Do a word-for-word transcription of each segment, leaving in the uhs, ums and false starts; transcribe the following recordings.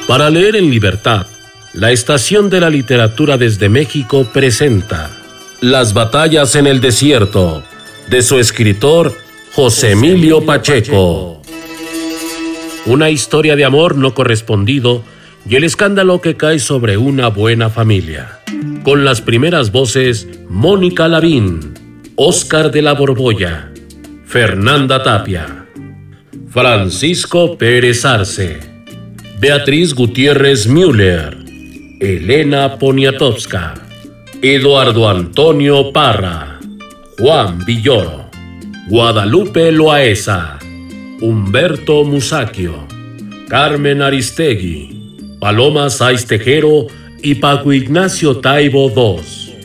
Para leer en libertad, la Estación de la Literatura desde México presenta Las batallas en el desierto, de su escritor José Emilio Pacheco. Una historia de amor no correspondido y el escándalo que cae sobre una buena familia. Con las primeras voces Mónica Lavín, Óscar de la Borbolla, Fernanda Tapia, Francisco Pérez Arce, Beatriz Gutiérrez Müller, Elena Poniatowska, Eduardo Antonio Parra, Juan Villoro, Guadalupe Loaesa, Humberto Musacchio, Carmen Aristegui, Paloma Sáiz Tejero y Paco Ignacio Taibo segundo.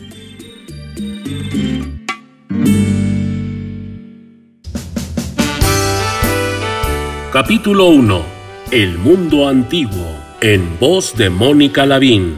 Capítulo uno. El mundo antiguo, en voz de Mónica Lavín.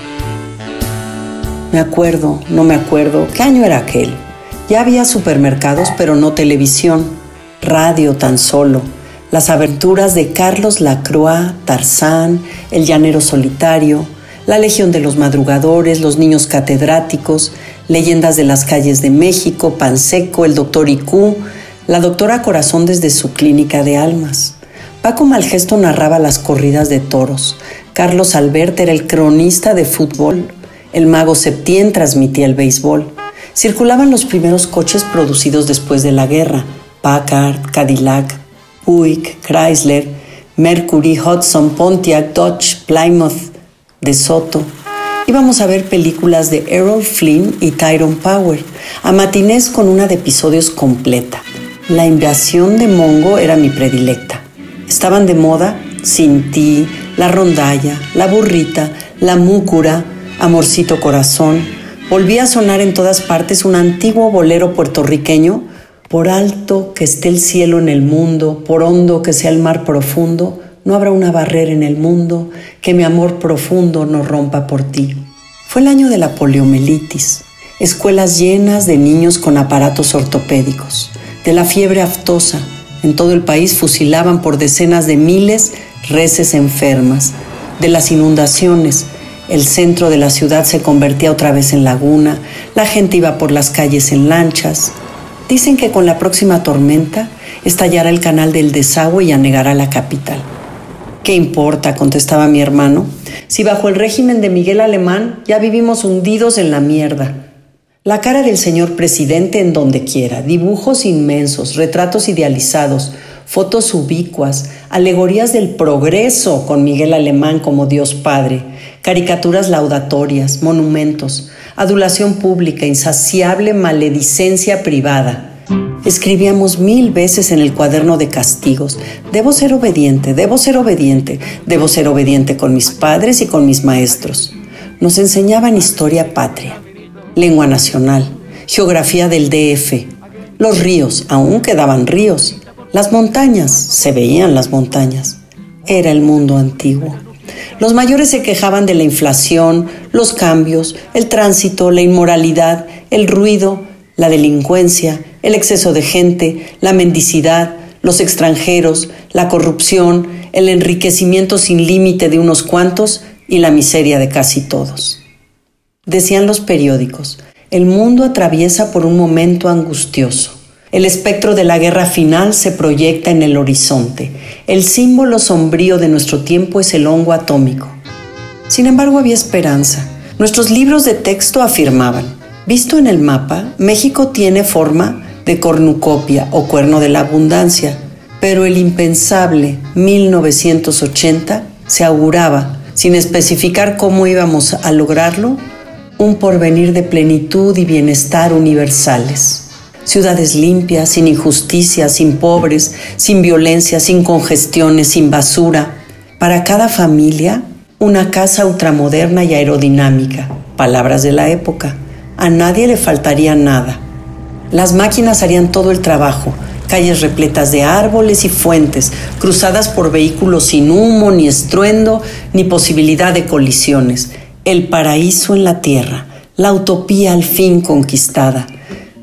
Me acuerdo, no me acuerdo, ¿qué año era aquel? Ya había supermercados, pero no televisión, radio tan solo. Las aventuras de Carlos Lacroix, Tarzán, El Llanero Solitario, La Legión de los Madrugadores, Los Niños Catedráticos, Leyendas de las Calles de México, Panseco, El Doctor Icú, la Doctora Corazón desde su clínica de almas. Paco Malgesto narraba las corridas de toros. Carlos Albert era el cronista de fútbol. El Mago Septién transmitía el béisbol. Circulaban los primeros coches producidos después de la guerra. Packard, Cadillac, Buick, Chrysler, Mercury, Hudson, Pontiac, Dodge, Plymouth, De Soto. Íbamos a ver películas de Errol Flynn y Tyrone Power, a matinés con una de episodios completa. La invasión de Mongo era mi predilecta. Estaban de moda Sin Ti, La Rondalla, La Burrita, La Múcura, Amorcito Corazón. Volvía a sonar en todas partes un antiguo bolero puertorriqueño. Por alto que esté el cielo en el mundo, por hondo que sea el mar profundo, no habrá una barrera en el mundo que mi amor profundo no rompa por ti. Fue el año de la poliomielitis, escuelas llenas de niños con aparatos ortopédicos, de la fiebre aftosa. En todo el país fusilaban por decenas de miles reses enfermas, de las inundaciones. El centro de la ciudad se convertía otra vez en laguna, la gente iba por las calles en lanchas. Dicen que con la próxima tormenta estallará el canal del desagüe y anegará la capital. ¿Qué importa?, contestaba mi hermano, si bajo el régimen de Miguel Alemán ya vivimos hundidos en la mierda. La cara del señor presidente en donde quiera, dibujos inmensos, retratos idealizados, fotos ubicuas, alegorías del progreso con Miguel Alemán como Dios Padre, caricaturas laudatorias, monumentos, adulación pública, insaciable maledicencia privada. Escribíamos mil veces en el cuaderno de castigos: debo ser obediente, debo ser obediente, debo ser obediente con mis padres y con mis maestros. Nos enseñaban historia patria, lengua nacional, geografía del D F. Los ríos, aún quedaban ríos. Las montañas, se veían las montañas. Era el mundo antiguo. Los mayores se quejaban de la inflación, los cambios, el tránsito, la inmoralidad, el ruido, la delincuencia, el exceso de gente, la mendicidad, los extranjeros, la corrupción, el enriquecimiento sin límite de unos cuantos y la miseria de casi todos. Decían los periódicos, el mundo atraviesa por un momento angustioso. El espectro de la guerra final se proyecta en el horizonte. El símbolo sombrío de nuestro tiempo es el hongo atómico. Sin embargo, había esperanza. Nuestros libros de texto afirmaban: visto en el mapa, México tiene forma de cornucopia o cuerno de la abundancia, pero el impensable mil novecientos ochenta se auguraba, sin especificar cómo íbamos a lograrlo, un porvenir de plenitud y bienestar universales. Ciudades limpias, sin injusticias, sin pobres, sin violencia, sin congestiones, sin basura. Para cada familia, una casa ultramoderna y aerodinámica. Palabras de la época. A nadie le faltaría nada. Las máquinas harían todo el trabajo. Calles repletas de árboles y fuentes, cruzadas por vehículos sin humo, ni estruendo, ni posibilidad de colisiones. El paraíso en la tierra, la utopía al fin conquistada.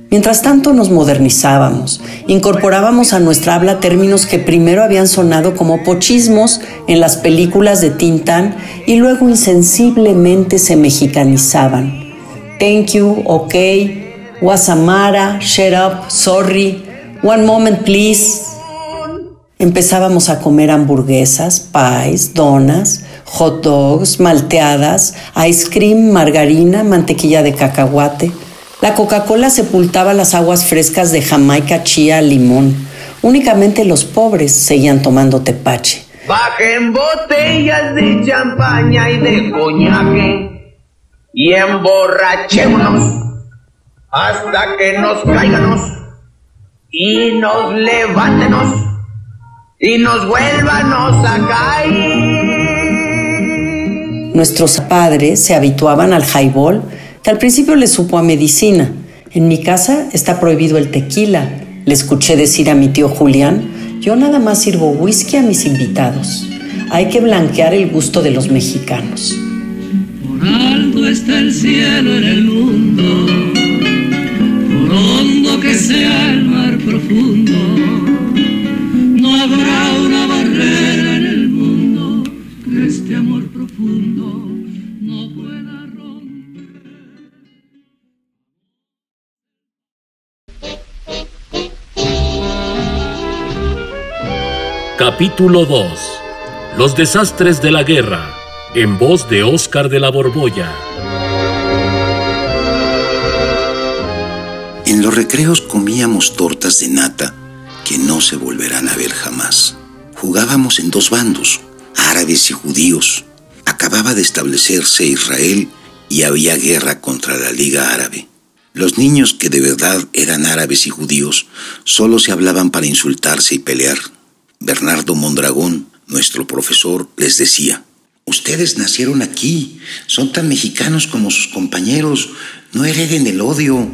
Mientras tanto nos modernizábamos, incorporábamos a nuestra habla términos que primero habían sonado como pochismos en las películas de Tintán y luego insensiblemente se mexicanizaban. Thank you, ok, Guasamara, shut up, sorry, one moment please. Empezábamos a comer hamburguesas, pies, donas, hot dogs, malteadas, ice cream, margarina, mantequilla de cacahuate. La Coca-Cola sepultaba las aguas frescas de Jamaica, chía, limón. Únicamente los pobres seguían tomando tepache. Bajen botellas de champaña y de coñaque y emborrachémonos hasta que nos caiganos y nos levantenos y nos vuélvanos a caer. Nuestros padres se habituaban al highball, que al principio les supo a medicina. En mi casa está prohibido el tequila. Le escuché decir a mi tío Julián, yo nada más sirvo whisky a mis invitados. Hay que blanquear el gusto de los mexicanos. Por alto está el cielo en el mundo, por hondo que sea el mar profundo, no habrá una barrera en el mundo que este amor profundo no pueda romper. Capítulo dos. Los desastres de la guerra, en voz de Óscar de la Borbolla. En los recreos comíamos tortas de nata que no se volverán a ver jamás. Jugábamos en dos bandos, árabes y judíos. Acababa de establecerse Israel y había guerra contra la Liga Árabe. Los niños que de verdad eran árabes y judíos solo se hablaban para insultarse y pelear. Bernardo Mondragón, nuestro profesor, les decía: ustedes nacieron aquí, son tan mexicanos como sus compañeros, no hereden el odio.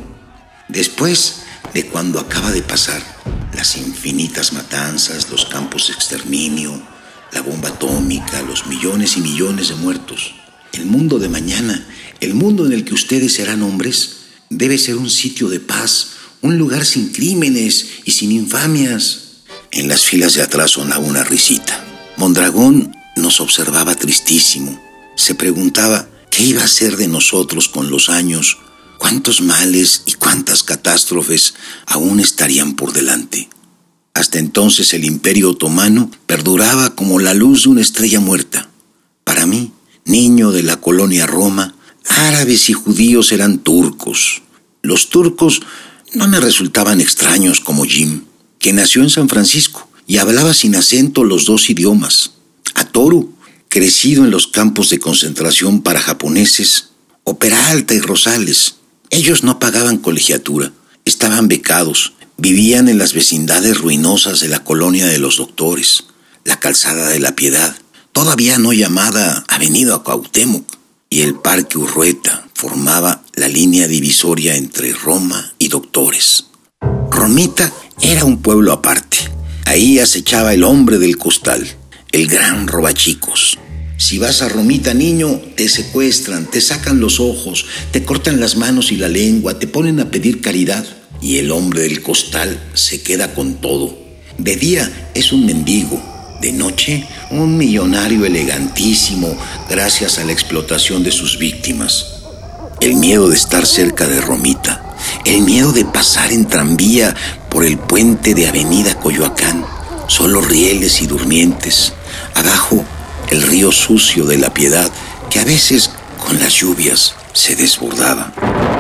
Después de cuando acaba de pasar las infinitas matanzas, los campos de exterminio, la bomba atómica, los millones y millones de muertos, el mundo de mañana, el mundo en el que ustedes serán hombres, debe ser un sitio de paz, un lugar sin crímenes y sin infamias. En las filas de atrás sonaba una risita. Mondragón nos observaba tristísimo. Se preguntaba qué iba a ser de nosotros con los años, cuántos males y cuántas catástrofes aún estarían por delante. Hasta entonces el Imperio Otomano perduraba como la luz de una estrella muerta. Para mí, niño de la colonia Roma, árabes y judíos eran turcos. Los turcos no me resultaban extraños como Jim, que nació en San Francisco y hablaba sin acento los dos idiomas. A Toru, crecido en los campos de concentración para japoneses, o Peralta y Rosales. Ellos no pagaban colegiatura, estaban becados, vivían en las vecindades ruinosas de la colonia de los doctores, la calzada de la Piedad, todavía no llamada Avenida Cuauhtémoc, y el Parque Urrueta formaba la línea divisoria entre Roma y Doctores. Romita era un pueblo aparte. Ahí acechaba el hombre del costal, el gran robachicos. Si vas a Romita, niño, te secuestran, te sacan los ojos, te cortan las manos y la lengua, te ponen a pedir caridad. Y el hombre del costal se queda con todo. De día es un mendigo, de noche un millonario elegantísimo gracias a la explotación de sus víctimas. El miedo de estar cerca de Romita, el miedo de pasar en tranvía por el puente de Avenida Coyoacán, solo rieles y durmientes. Abajo, el río sucio de la Piedad, que a veces, con las lluvias, se desbordaba.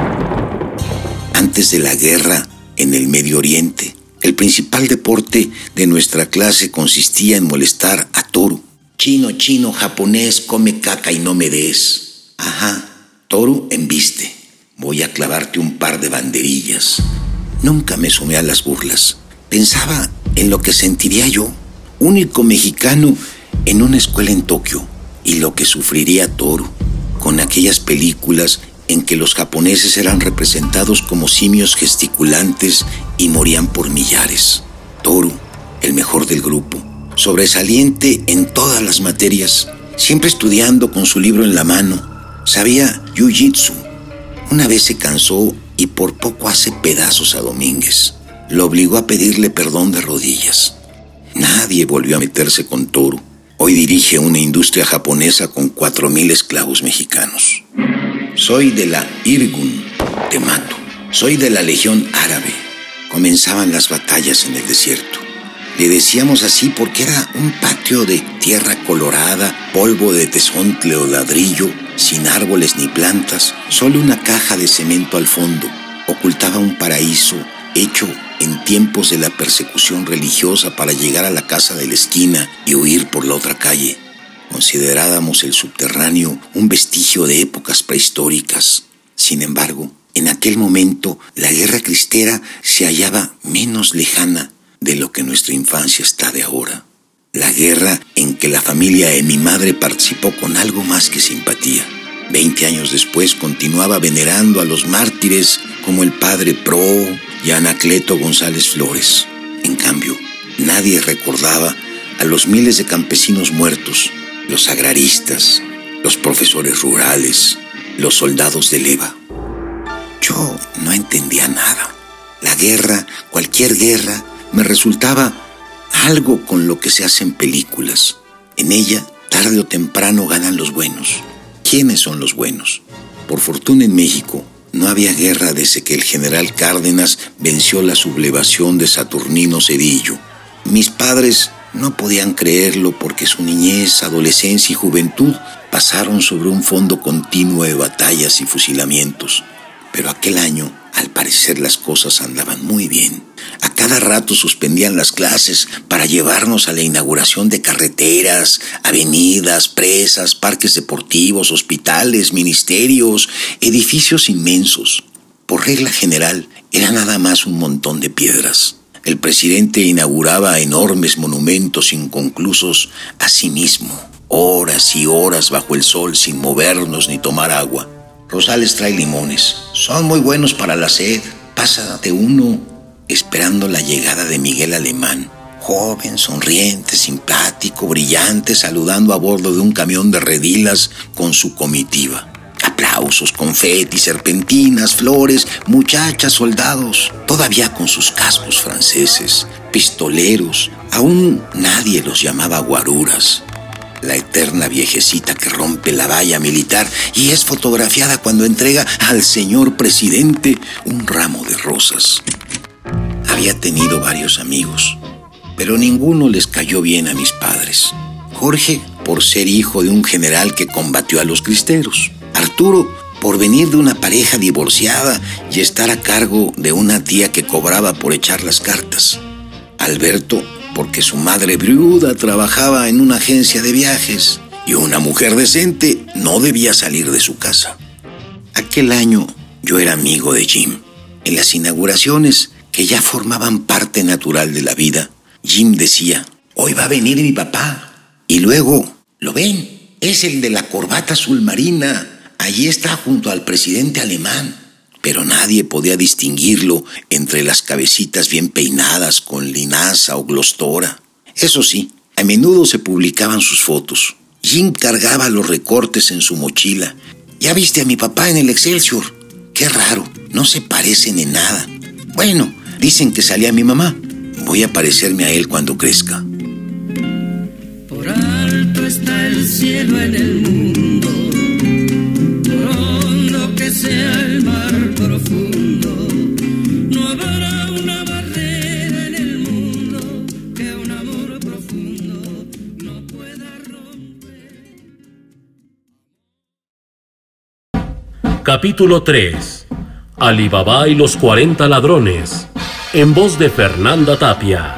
Antes de la guerra, en el Medio Oriente, el principal deporte de nuestra clase consistía en molestar a Toru. Chino, chino, japonés, come caca y no me des. Ajá, Toru, embiste. Voy a clavarte un par de banderillas. Nunca me sumé a las burlas. Pensaba en lo que sentiría yo, único mexicano en una escuela en Tokio, y lo que sufriría Toru con aquellas películas en que los japoneses eran representados como simios gesticulantes y morían por millares. Toru, el mejor del grupo, sobresaliente en todas las materias, siempre estudiando con su libro en la mano, sabía jiu-jitsu. Una vez se cansó y por poco hace pedazos a Domínguez. Lo obligó a pedirle perdón de rodillas. Nadie volvió a meterse con Toru. Hoy dirige una industria japonesa con cuatro mil esclavos mexicanos. Soy de la Irgun, te mato. Soy de la Legión Árabe. Comenzaban las batallas en el desierto. Le decíamos así porque era un patio de tierra colorada, polvo de tezontle o ladrillo, sin árboles ni plantas, solo una caja de cemento al fondo. Ocultaba un paraíso hecho en tiempos de la persecución religiosa para llegar a la casa de la esquina y huir por la otra calle. Considerábamos el subterráneo un vestigio de épocas prehistóricas. Sin embargo, en aquel momento la guerra cristera se hallaba menos lejana de lo que nuestra infancia está de ahora. La guerra en que la familia de mi madre participó con algo más que simpatía. Veinte años después continuaba venerando a los mártires como el padre Pro y a Anacleto González Flores. En cambio, nadie recordaba a los miles de campesinos muertos, los agraristas, los profesores rurales, los soldados de leva. Yo no entendía nada. La guerra, cualquier guerra, me resultaba algo con lo que se hacen películas. En ella, tarde o temprano ganan los buenos. ¿Quiénes son los buenos? Por fortuna en México, no había guerra desde que el general Cárdenas venció la sublevación de Saturnino Cedillo. Mis padres no podían creerlo porque su niñez, adolescencia y juventud pasaron sobre un fondo continuo de batallas y fusilamientos. Pero aquel año, al parecer, las cosas andaban muy bien. A cada rato suspendían las clases para llevarnos a la inauguración de carreteras, avenidas, presas, parques deportivos, hospitales, ministerios, edificios inmensos. Por regla general, era nada más un montón de piedras. El presidente inauguraba enormes monumentos inconclusos a sí mismo, horas y horas bajo el sol sin movernos ni tomar agua. Rosales trae limones, son muy buenos para la sed. Pasa de uno esperando la llegada de Miguel Alemán, joven, sonriente, simpático, brillante, saludando a bordo de un camión de redilas con su comitiva. Aplausos, confetis, serpentinas, flores, muchachas, soldados, todavía con sus cascos franceses, pistoleros. Aún nadie los llamaba guaruras. La eterna viejecita que rompe la valla militar y es fotografiada cuando entrega al señor presidente un ramo de rosas. Había tenido varios amigos, pero ninguno les cayó bien a mis padres. Jorge, por ser hijo de un general que combatió a los cristeros. Arturo, por venir de una pareja divorciada y estar a cargo de una tía que cobraba por echar las cartas. Alberto, porque su madre viuda trabajaba en una agencia de viajes y una mujer decente no debía salir de su casa. Aquel año yo era amigo de Jim. En las inauguraciones, que ya formaban parte natural de la vida, Jim decía, hoy va a venir mi papá. Y luego, ¿lo ven? Es el de la corbata azul marina. Allí está junto al presidente alemán. Pero nadie podía distinguirlo entre las cabecitas bien peinadas con linaza o glostora. Eso sí, a menudo se publicaban sus fotos. Jim cargaba los recortes en su mochila. ¿Ya viste a mi papá en el Excelsior? Qué raro, no se parecen en nada. Bueno, dicen que salía mi mamá. Voy a parecerme a él cuando crezca. Por alto está el cielo en el mundo, por hondo que sea el mar profundo, no habrá una barrera en el mundo que un amor profundo no pueda romper. Capítulo tres. Ali Baba y los cuarenta ladrones, en voz de Fernanda Tapia.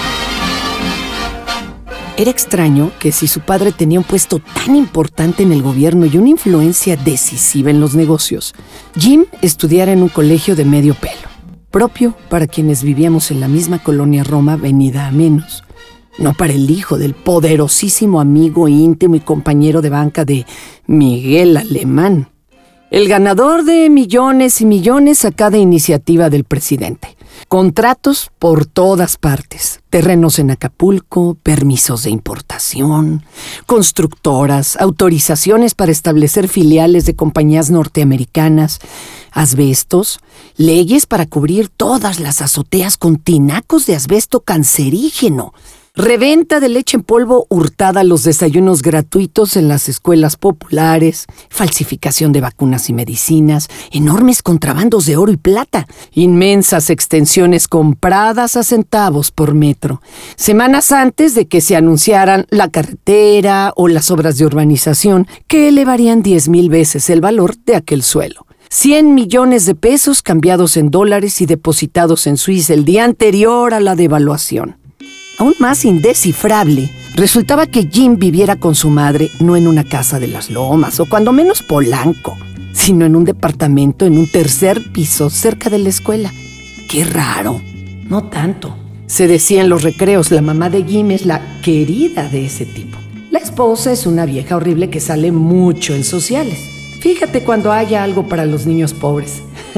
Era extraño que si su padre tenía un puesto tan importante en el gobierno y una influencia decisiva en los negocios, Jim estudiara en un colegio de medio pelo, propio para quienes vivíamos en la misma colonia Roma venida a menos, no para el hijo del poderosísimo amigo íntimo y compañero de banca de Miguel Alemán, el ganador de millones y millones a cada iniciativa del presidente, Contratos por todas partes. Terrenos en Acapulco, permisos de importación, constructoras, autorizaciones para establecer filiales de compañías norteamericanas, asbestos, leyes para cubrir todas las azoteas con tinacos de asbesto cancerígeno, reventa de leche en polvo hurtada a los desayunos gratuitos en las escuelas populares, falsificación de vacunas y medicinas, enormes contrabandos de oro y plata, inmensas extensiones compradas a centavos por metro, semanas antes de que se anunciaran la carretera o las obras de urbanización que elevarían diez mil veces el valor de aquel suelo. cien millones de pesos cambiados en dólares y depositados en Suiza el día anterior a la devaluación. Aún más indescifrable, resultaba que Jim viviera con su madre no en una casa de las Lomas, o cuando menos Polanco, sino en un departamento en un tercer piso cerca de la escuela. ¡Qué raro! No tanto. Se decía en los recreos, la mamá de Jim es la querida de ese tipo. La esposa es una vieja horrible que sale mucho en sociales. Fíjate cuando haya algo para los niños pobres.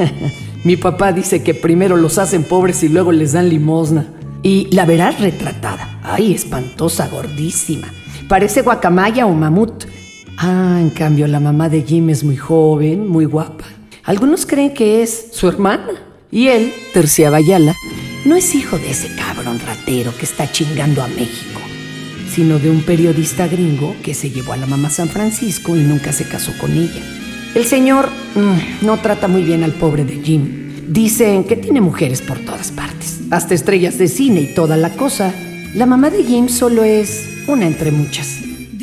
Mi papá dice que primero los hacen pobres y luego les dan limosna. Y la verás retratada. Ay, espantosa, gordísima. Parece guacamaya o mamut. Ah, en cambio, la mamá de Jim es muy joven, muy guapa. Algunos creen que es su hermana. Y él, Tercia Bayala, no es hijo de ese cabrón ratero que está chingando a México, sino de un periodista gringo que se llevó a la mamá a San Francisco y nunca se casó con ella. El señor mmm, no trata muy bien al pobre de Jim. Dicen que tiene mujeres por todas partes, hasta estrellas de cine y toda la cosa. La mamá de Jim solo es una entre muchas.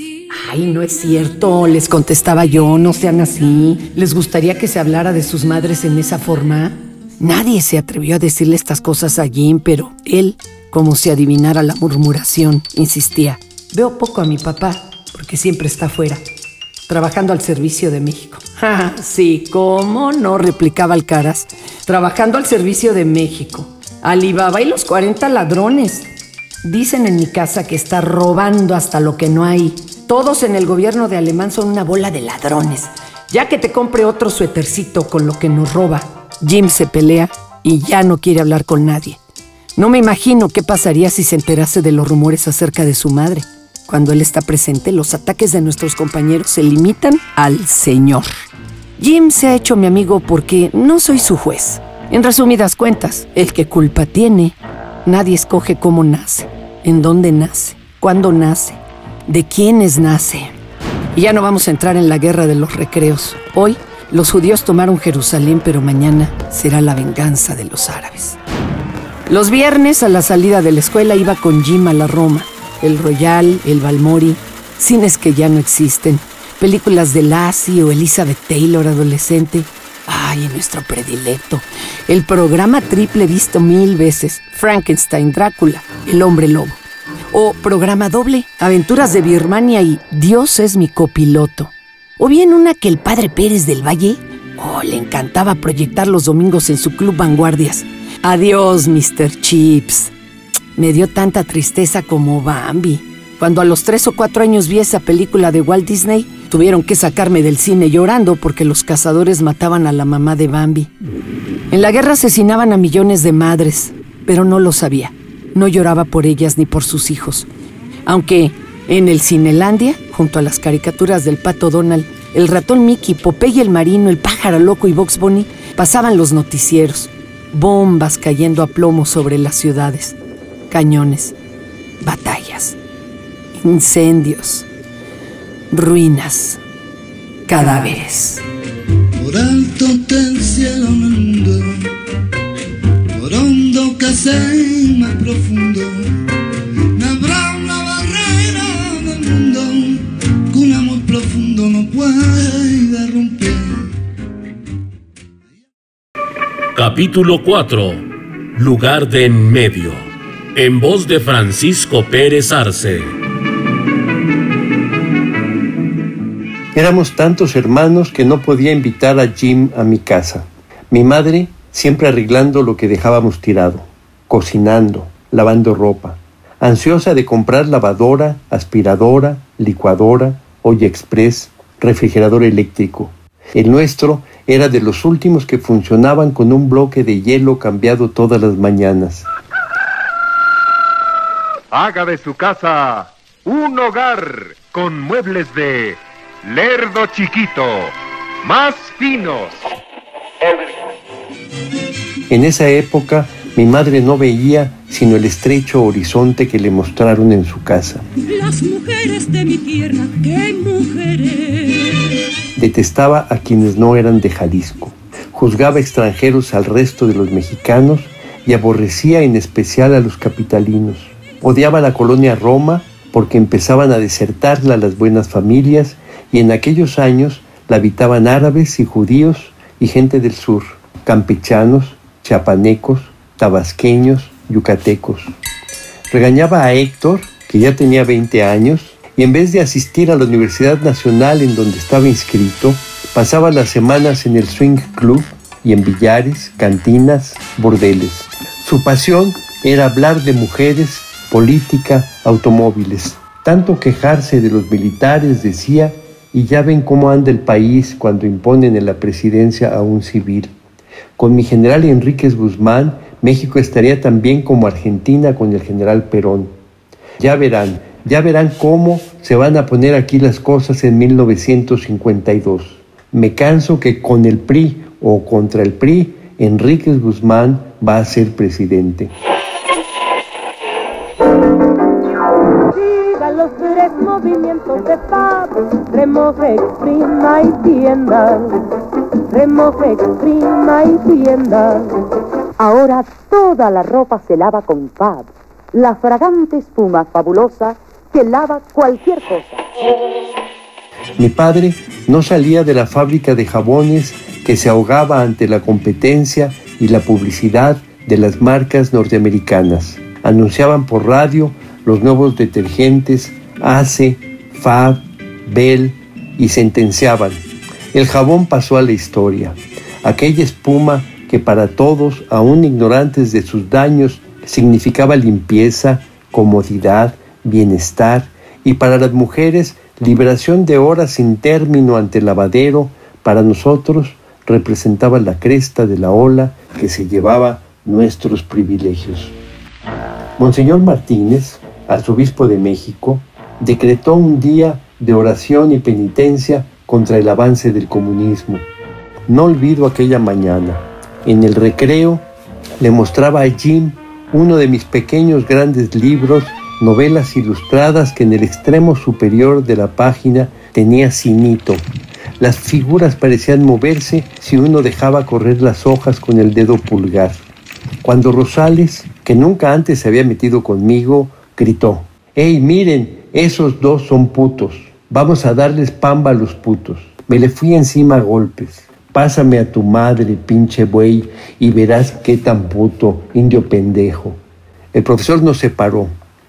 Ay, no es cierto, les contestaba yo, no sean así. ¿Les gustaría que se hablara de sus madres en esa forma? Nadie se atrevió a decirle estas cosas a Jim, pero él, como si adivinara la murmuración, insistía. Veo poco a mi papá, porque siempre está afuera, trabajando al servicio de México. Ah, sí, ¿cómo no?, replicaba Alcaraz. Trabajando al servicio de México. Alibaba y los cuarenta ladrones. Dicen en mi casa que está robando hasta lo que no hay. Todos en el gobierno de Alemán son una bola de ladrones. Ya que te compre otro suétercito con lo que nos roba. Jim se pelea y ya no quiere hablar con nadie. No me imagino qué pasaría si se enterase de los rumores acerca de su madre. Cuando él está presente, los ataques de nuestros compañeros se limitan al señor. Jim se ha hecho mi amigo porque no soy su juez. En resumidas cuentas, el que culpa tiene. Nadie escoge cómo nace, en dónde nace, cuándo nace, de quiénes nace. Y ya no vamos a entrar en la guerra de los recreos. Hoy, los judíos tomaron Jerusalén, pero mañana será la venganza de los árabes. Los viernes, a la salida de la escuela, iba con Jim a la Roma, el Royal, el Balmori, cines que ya no existen, películas de Lassie o Elizabeth Taylor adolescente. Ay, nuestro predilecto, el programa triple visto mil veces, Frankenstein, Drácula, El Hombre Lobo. O programa doble, Aventuras de Birmania y Dios es mi copiloto. O bien una que el padre Pérez del Valle, oh, le encantaba proyectar los domingos en su club Vanguardias. Adiós, mister Chips. Me dio tanta tristeza como Bambi. Cuando a los tres o cuatro años vi esa película de Walt Disney, tuvieron que sacarme del cine llorando porque los cazadores mataban a la mamá de Bambi. En la guerra asesinaban a millones de madres, pero no lo sabía. No lloraba por ellas ni por sus hijos. Aunque en el Cinelandia, junto a las caricaturas del Pato Donald, el ratón Mickey, Popeye el Marino, el Pájaro Loco y Bugs Bunny, pasaban los noticieros. Bombas cayendo a plomo sobre las ciudades. Cañones, batallas, incendios, ruinas, cadáveres. Por alto del cielo mundo, por hondo que sea más profundo, no habrá una barrera del mundo que un amor profundo no pueda romper. Capítulo cuatro. Lugar de en medio. En voz de Francisco Pérez Arce. Éramos tantos hermanos que no podía invitar a Jim a mi casa. Mi madre siempre arreglando lo que dejábamos tirado, cocinando, lavando ropa, ansiosa de comprar lavadora, aspiradora, licuadora, olla express, refrigerador eléctrico. El nuestro era de los últimos que funcionaban con un bloque de hielo cambiado todas las mañanas. Haga de su casa un hogar con muebles de Lerdo Chiquito, más finos. En esa época, mi madre no veía sino el estrecho horizonte que le mostraron en su casa. Las mujeres de mi tierra, qué mujeres. Detestaba a quienes no eran de Jalisco. Juzgaba extranjeros al resto de los mexicanos y aborrecía en especial a los capitalinos. Odiaba la colonia Roma porque empezaban a desertarla las buenas familias y en aquellos años la habitaban árabes y judíos y gente del sur, campechanos, chiapanecos, tabasqueños, yucatecos. Regañaba a Héctor, que ya tenía veinte años, y en vez de asistir a la Universidad Nacional en donde estaba inscrito, pasaba las semanas en el swing club y en billares, cantinas, bordeles. Su pasión era hablar de mujeres, política, automóviles. Tanto quejarse de los militares, decía, y ya ven cómo anda el país cuando imponen en la presidencia a un civil. Con mi general Enríquez Guzmán, México estaría tan bien como Argentina con el general Perón. Ya verán, ya verán cómo se van a poner aquí las cosas en mil novecientos cincuenta y dos. Me canso que con el P R I o contra el P R I, Enríquez Guzmán va a ser presidente. Los tres movimientos de paz, remoje, exprima y tienda, remoje, exprima y tienda. Ahora toda la ropa se lava con Fab, la fragante espuma fabulosa que lava cualquier cosa. Mi padre no salía de la fábrica de jabones que se ahogaba ante la competencia y la publicidad de las marcas norteamericanas. Anunciaban por radio los nuevos detergentes Ace, Fab, Bell y sentenciaban. El jabón pasó a la historia. Aquella espuma que para todos, aún ignorantes de sus daños, significaba limpieza, comodidad, bienestar y para las mujeres liberación de horas sin término ante el lavadero, para nosotros representaba la cresta de la ola que se llevaba nuestros privilegios. Monseñor Martínez, arzobispo de México, decretó un día de oración y penitencia contra el avance del comunismo. No olvido aquella mañana. En el recreo le mostraba a Jim uno de mis pequeños grandes libros, novelas ilustradas que en el extremo superior de la página tenía cinito. Las figuras parecían moverse si uno dejaba correr las hojas con el dedo pulgar. Cuando Rosales, que nunca antes se había metido conmigo, gritó: ¡Ey, miren! Esos dos son putos. Vamos a darles pamba a los putos. Me le fui encima a golpes. Pásame a tu madre, pinche buey, y verás qué tan puto, indio pendejo. El profesor nos separó.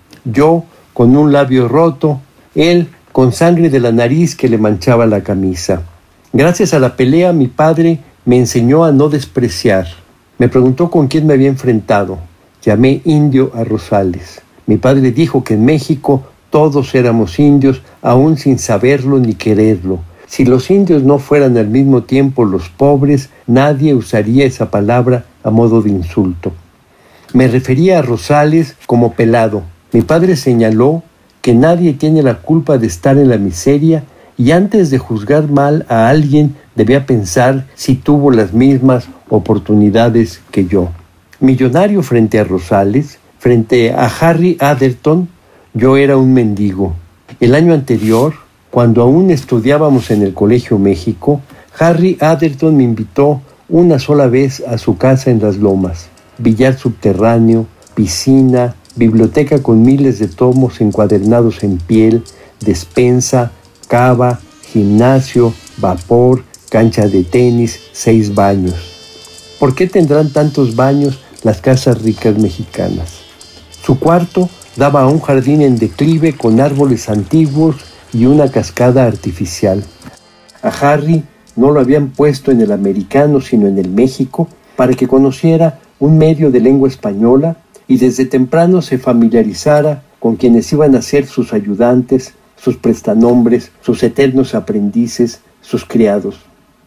Yo con un labio roto, él con sangre de la nariz que le manchaba la camisa. Gracias a la pelea, mi padre me enseñó a no despreciar. Me preguntó con quién me había enfrentado. Llamé indio a Rosales. Mi padre dijo que en México todos éramos indios, aún sin saberlo ni quererlo. Si los indios no fueran al mismo tiempo los pobres, nadie usaría esa palabra a modo de insulto. Me refería a Rosales como pelado. Mi padre señaló que nadie tiene la culpa de estar en la miseria y antes de juzgar mal a alguien debía pensar si tuvo las mismas oportunidades que yo. Millonario frente a Rosales, frente a Harry Atherton, yo era un mendigo. El año anterior, cuando aún estudiábamos en el Colegio México, Harry Atherton me invitó una sola vez a su casa en Las Lomas. Billar subterráneo, piscina, biblioteca con miles de tomos encuadernados en piel, despensa, cava, gimnasio, vapor, cancha de tenis, seis baños. ¿Por qué tendrán tantos baños las casas ricas mexicanas? Su cuarto daba a un jardín en declive con árboles antiguos y una cascada artificial. A Harry no lo habían puesto en el americano sino en el México para que conociera un medio de lengua española y desde temprano se familiarizara con quienes iban a ser sus ayudantes, sus prestanombres, sus eternos aprendices, sus criados.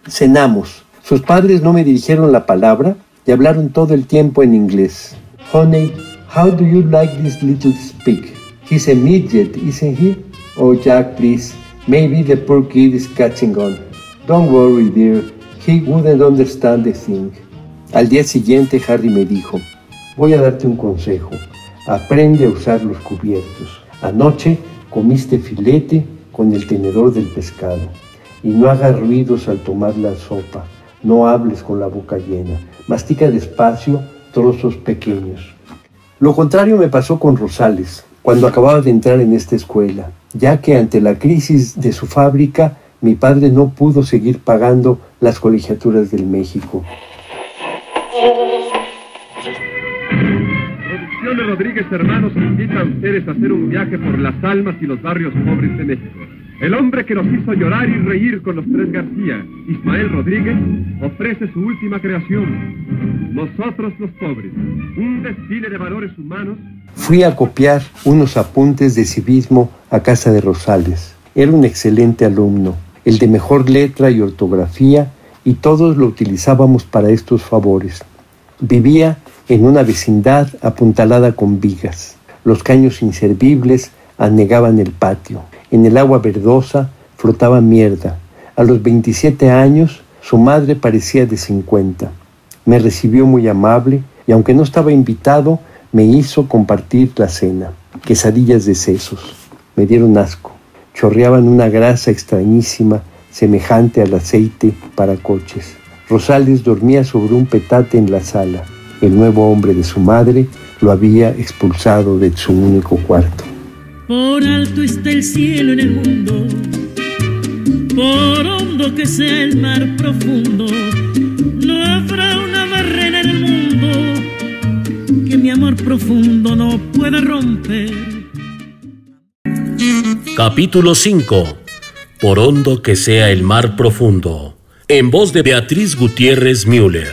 Cenamos. Sus padres no me dirigieron la palabra y hablaron todo el tiempo en inglés. Honey, how do you like this little pig? He's a midget, isn't he? Oh, Jack, please. Maybe the poor kid is catching on. Don't worry, dear. He wouldn't understand the thing. Al día siguiente, Harry me dijo, voy a darte un consejo. Aprende a usar los cubiertos. Anoche comiste filete con el tenedor del pescado. Y no hagas ruidos al tomar la sopa. No hables con la boca llena. Mastica despacio trozos pequeños. Lo contrario me pasó con Rosales, cuando acababa de entrar en esta escuela, ya que ante la crisis de su fábrica, mi padre no pudo seguir pagando las colegiaturas del México. Producciones Rodríguez Hermanos invita a ustedes a hacer un viaje por las almas y los barrios pobres de México. El hombre que nos hizo llorar y reír con los tres García, Ismael Rodríguez, ofrece su última creación, Nosotros los Pobres, un desfile de valores humanos. Fui a copiar unos apuntes de civismo a casa de Rosales. Era un excelente alumno, el de mejor letra y ortografía, y todos lo utilizábamos para estos favores. Vivía en una vecindad apuntalada con vigas. Los caños inservibles anegaban el patio. En el agua verdosa flotaba mierda. A los veintisiete años, su madre parecía de cincuenta. Me recibió muy amable y aunque no estaba invitado, me hizo compartir la cena. Quesadillas de sesos. Me dieron asco. Chorreaban una grasa extrañísima, semejante al aceite para coches. Rosales dormía sobre un petate en la sala. El nuevo hombre de su madre lo había expulsado de su único cuarto. Por alto está el cielo en el mundo, por hondo que sea el mar profundo, no habrá una barrera en el mundo que mi amor profundo no pueda romper. Capítulo cinco. Por hondo que sea el mar profundo. En voz de Beatriz Gutiérrez Müller.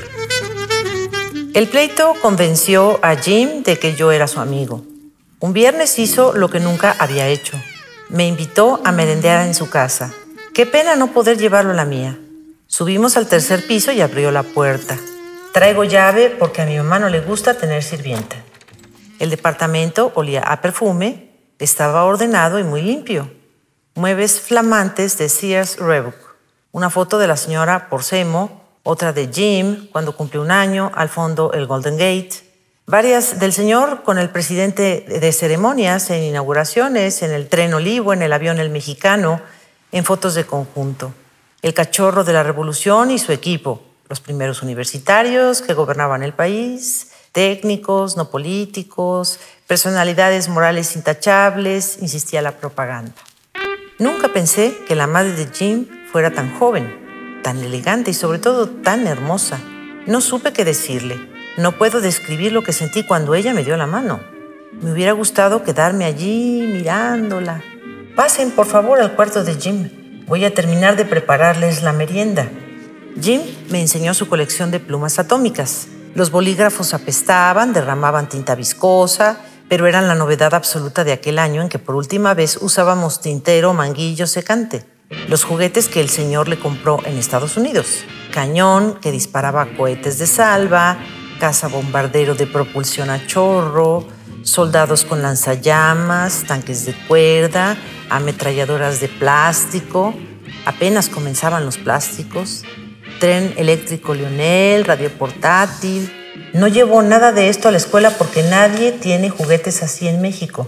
El pleito convenció a Jim de que yo era su amigo. Un viernes hizo lo que nunca había hecho. Me invitó a merendear en su casa. Qué pena no poder llevarlo a la mía. Subimos al tercer piso y abrió la puerta. Traigo llave porque a mi mamá no le gusta tener sirvienta. El departamento olía a perfume, estaba ordenado y muy limpio. Muebles flamantes de Sears Roebuck. Una foto de la señora Porcemo, otra de Jim cuando cumplió un año, al fondo el Golden Gate. Varias del señor con el presidente de ceremonias, en inauguraciones, en el tren Olivo, en el avión El Mexicano, en fotos de conjunto. El cachorro de la revolución y su equipo, los primeros universitarios que gobernaban el país, técnicos, no políticos, personalidades morales intachables, insistía la propaganda. Nunca pensé que la madre de Jim fuera tan joven, tan elegante y sobre todo tan hermosa. No supe qué decirle. No puedo describir lo que sentí cuando ella me dio la mano. Me hubiera gustado quedarme allí mirándola. Pasen, por favor, al cuarto de Jim. Voy a terminar de prepararles la merienda. Jim me enseñó su colección de plumas atómicas. Los bolígrafos apestaban, derramaban tinta viscosa, pero eran la novedad absoluta de aquel año en que por última vez usábamos tintero, manguillo, secante. Los juguetes que el señor le compró en Estados Unidos. Cañón que disparaba cohetes de salva, cazabombardero de propulsión a chorro, soldados con lanzallamas, tanques de cuerda, ametralladoras de plástico. Apenas comenzaban los plásticos. Tren eléctrico Lionel, radio portátil. No llevo nada de esto a la escuela porque nadie tiene juguetes así en México.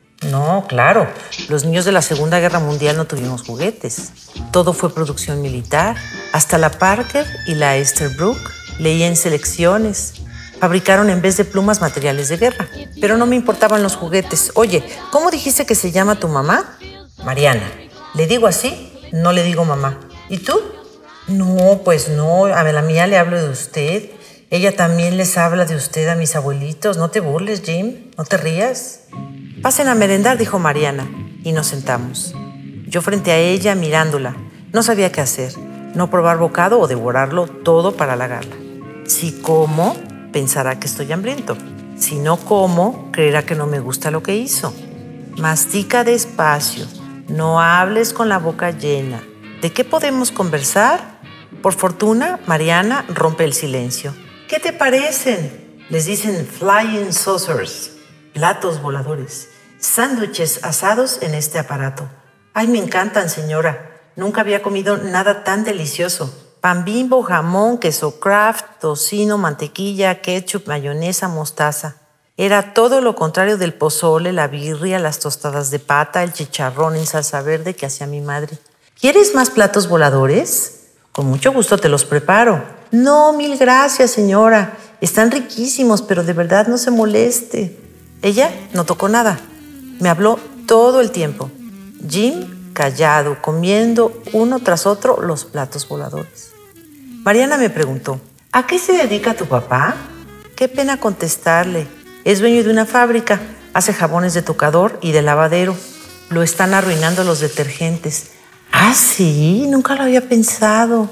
No, claro, los niños de la Segunda Guerra Mundial no tuvimos juguetes. Todo fue producción militar. Hasta la Parker y la Esterbrook leían selecciones. Fabricaron en vez de plumas materiales de guerra. Pero no me importaban los juguetes. Oye, ¿cómo dijiste que se llama tu mamá? Mariana. ¿Le digo así? No le digo mamá. ¿Y tú? No, pues no. A la mía le hablo de usted. Ella también les habla de usted a mis abuelitos. No te burles, Jim. No te rías. Pasen a merendar, dijo Mariana. Y nos sentamos. Yo frente a ella mirándola. No sabía qué hacer. No probar bocado o devorarlo todo para halagarla. Si como, pensará que estoy hambriento. Si no como, creerá que no me gusta lo que hizo. Mastica despacio. No hables con la boca llena. ¿De qué podemos conversar? Por fortuna, Mariana rompe el silencio. ¿Qué te parecen? Les dicen flying saucers, platos voladores, sándwiches asados en este aparato. Ay, me encantan, señora. Nunca había comido nada tan delicioso. Pan Bimbo, jamón, queso Kraft, tocino, mantequilla, ketchup, mayonesa, mostaza. Era todo lo contrario del pozole, la birria, las tostadas de pata, el chicharrón en salsa verde que hacía mi madre. ¿Quieres más platos voladores? Con mucho gusto te los preparo. No, mil gracias, señora. Están riquísimos, pero de verdad no se moleste. Ella no tocó nada. Me habló todo el tiempo. Jim, callado, comiendo uno tras otro los platos voladores. Mariana me preguntó, ¿a qué se dedica tu papá? Qué pena contestarle. Es dueño de una fábrica. Hace jabones de tocador y de lavadero. Lo están arruinando los detergentes. Ah, sí, nunca lo había pensado.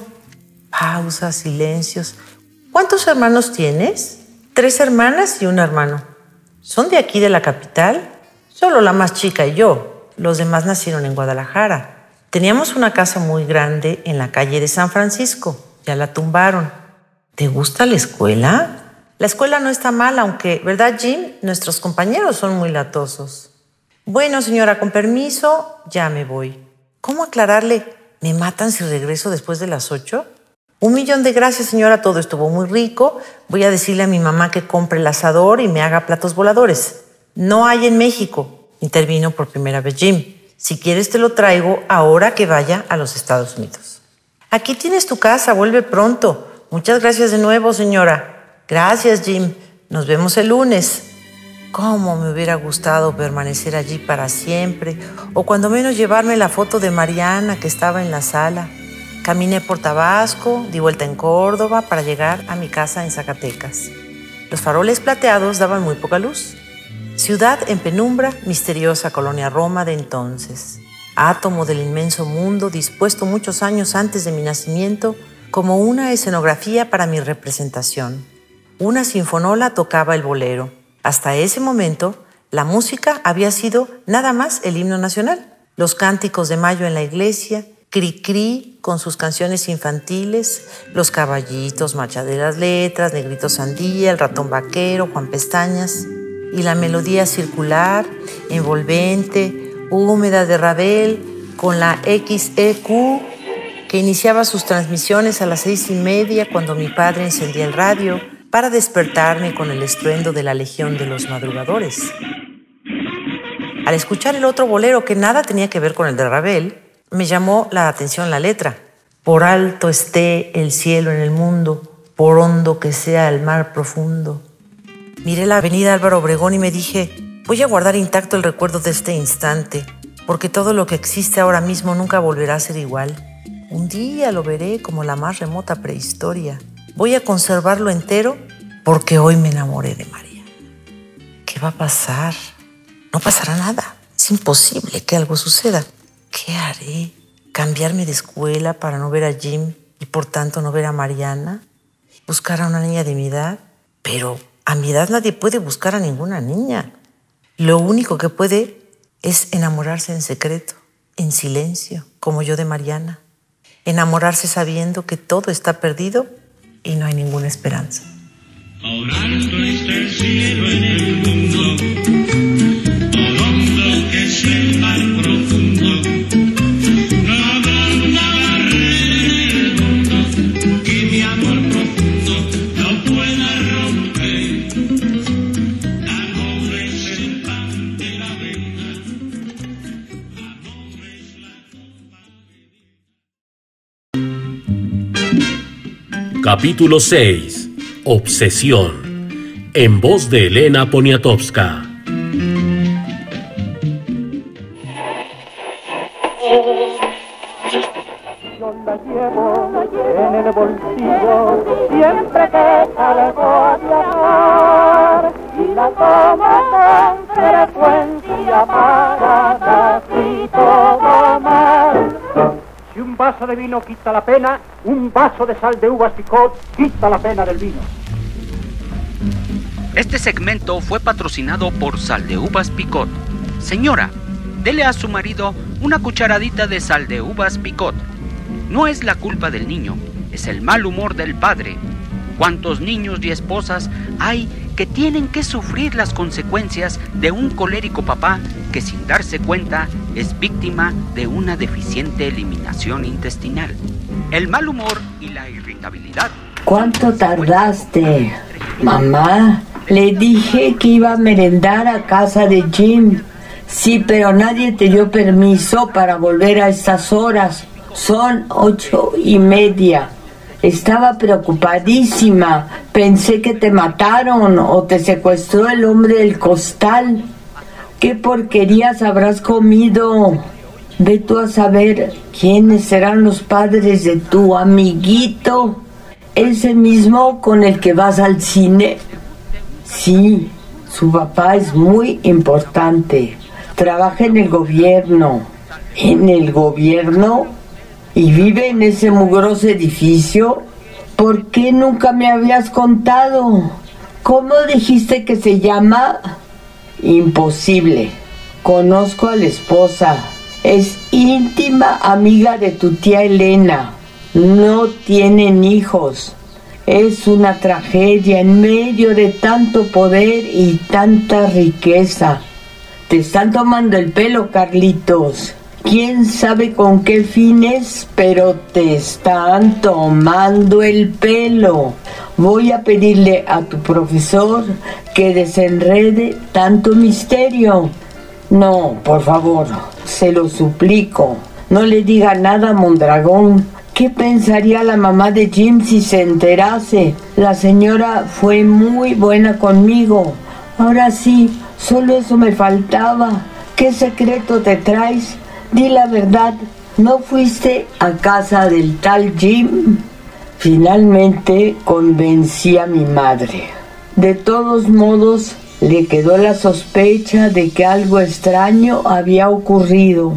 Pausas, silencios. ¿Cuántos hermanos tienes? Tres hermanas y un hermano. ¿Son de aquí de la capital? Solo la más chica y yo. Los demás nacieron en Guadalajara. Teníamos una casa muy grande en la calle de San Francisco. Ya la tumbaron. ¿Te gusta la escuela? La escuela no está mal, aunque, ¿verdad, Jim? Nuestros compañeros son muy latosos. Bueno, señora, con permiso, ya me voy. ¿Cómo aclararle? ¿Me matan si regreso después de las ocho? Un millón de gracias, señora. Todo estuvo muy rico. Voy a decirle a mi mamá que compre el asador y me haga platos voladores. No hay en México. Intervino por primera vez Jim. Si quieres te lo traigo ahora que vaya a los Estados Unidos. Aquí tienes tu casa. Vuelve pronto. Muchas gracias de nuevo, señora. Gracias, Jim. Nos vemos el lunes. Cómo me hubiera gustado permanecer allí para siempre, o cuando menos llevarme la foto de Mariana que estaba en la sala. Caminé por Tabasco, di vuelta en Córdoba para llegar a mi casa en Zacatecas. Los faroles plateados daban muy poca luz. Ciudad en penumbra, misteriosa colonia Roma de entonces. Átomo del inmenso mundo dispuesto muchos años antes de mi nacimiento como una escenografía para mi representación. Una sinfonola tocaba el bolero. Hasta ese momento, la música había sido nada más el himno nacional. Los cánticos de mayo en la iglesia, Cri-Cri con sus canciones infantiles, Los caballitos, Marcha de las letras, Negrito Sandía, El ratón vaquero, Juan Pestañas, y la melodía circular, envolvente, húmeda de Ravel, con la X E Q, que iniciaba sus transmisiones a las seis y media cuando mi padre encendía el radio, para despertarme con el estruendo de la Legión de los Madrugadores. Al escuchar el otro bolero que nada tenía que ver con el de Ravel, me llamó la atención la letra. Por alto esté el cielo en el mundo, por hondo que sea el mar profundo. Miré la avenida Álvaro Obregón y me dije, voy a guardar intacto el recuerdo de este instante, porque todo lo que existe ahora mismo nunca volverá a ser igual. Un día lo veré como la más remota prehistoria. Voy a conservarlo entero porque hoy me enamoré de María. ¿Qué va a pasar? No pasará nada. Es imposible que algo suceda. ¿Qué haré? ¿Cambiarme de escuela para no ver a Jim y por tanto no ver a Mariana? ¿Buscar a una niña de mi edad? Pero a mi edad nadie puede buscar a ninguna niña. Lo único que puede es enamorarse en secreto, en silencio, como yo de Mariana. Enamorarse sabiendo que todo está perdido y no hay ninguna esperanza. Por alto está el cielo en el mundo, por hondo que es el mar profundo. No habrá una barrera en el mundo que mi amor profundo no pueda romper. Amor es el pan de la vena, amor es la copa. Capítulo seis. Obsesión. En voz de Elena Poniatowska. Yo la llevo en el bolsillo siempre que salgo a viajar y la tomo con frecuencia para así todo mal. Si un vaso de vino quita la pena, un vaso de sal de uvas picot quita la pena del vino. Este segmento fue patrocinado por Sal de Uvas Picot. Señora, dele a su marido una cucharadita de sal de uvas Picot. No es la culpa del niño, es es el mal humor del padre. ¿Cuántos niños y esposas hay que tienen que sufrir las consecuencias de un colérico papá que sin darse cuenta es víctima de una deficiente eliminación intestinal? El mal humor y la irritabilidad. ¿Cuánto tardaste? Mamá, le dije que iba a merendar a casa de Jim. Sí, pero nadie te dio permiso para volver a estas horas. Son ocho y media. Estaba preocupadísima. Pensé que te mataron o te secuestró el hombre del costal. ¿Qué porquerías habrás comido? Ve tú a saber quiénes serán los padres de tu amiguito. ¿Ese mismo con el que vas al cine? Sí, su papá es muy importante. Trabaja en el gobierno. ¿En el gobierno? ¿Y vive en ese mugroso edificio? ¿Por qué nunca me habías contado? ¿Cómo dijiste que se llama? Imposible. Conozco a la esposa. Es íntima amiga de tu tía Elena. No tienen hijos. Es una tragedia en medio de tanto poder y tanta riqueza. Te están tomando el pelo, Carlitos. Quién sabe con qué fines, pero te están tomando el pelo. Voy a pedirle a tu profesor que desenrede tanto misterio. No, por favor, se lo suplico. No le diga nada a Mondragón. ¿Qué pensaría la mamá de Jim si se enterase? La señora fue muy buena conmigo. Ahora sí, solo eso me faltaba. ¿Qué secreto te traes? Di la verdad, ¿no fuiste a casa del tal Jim? Finalmente convencí a mi madre. De todos modos, le quedó la sospecha de que algo extraño había ocurrido.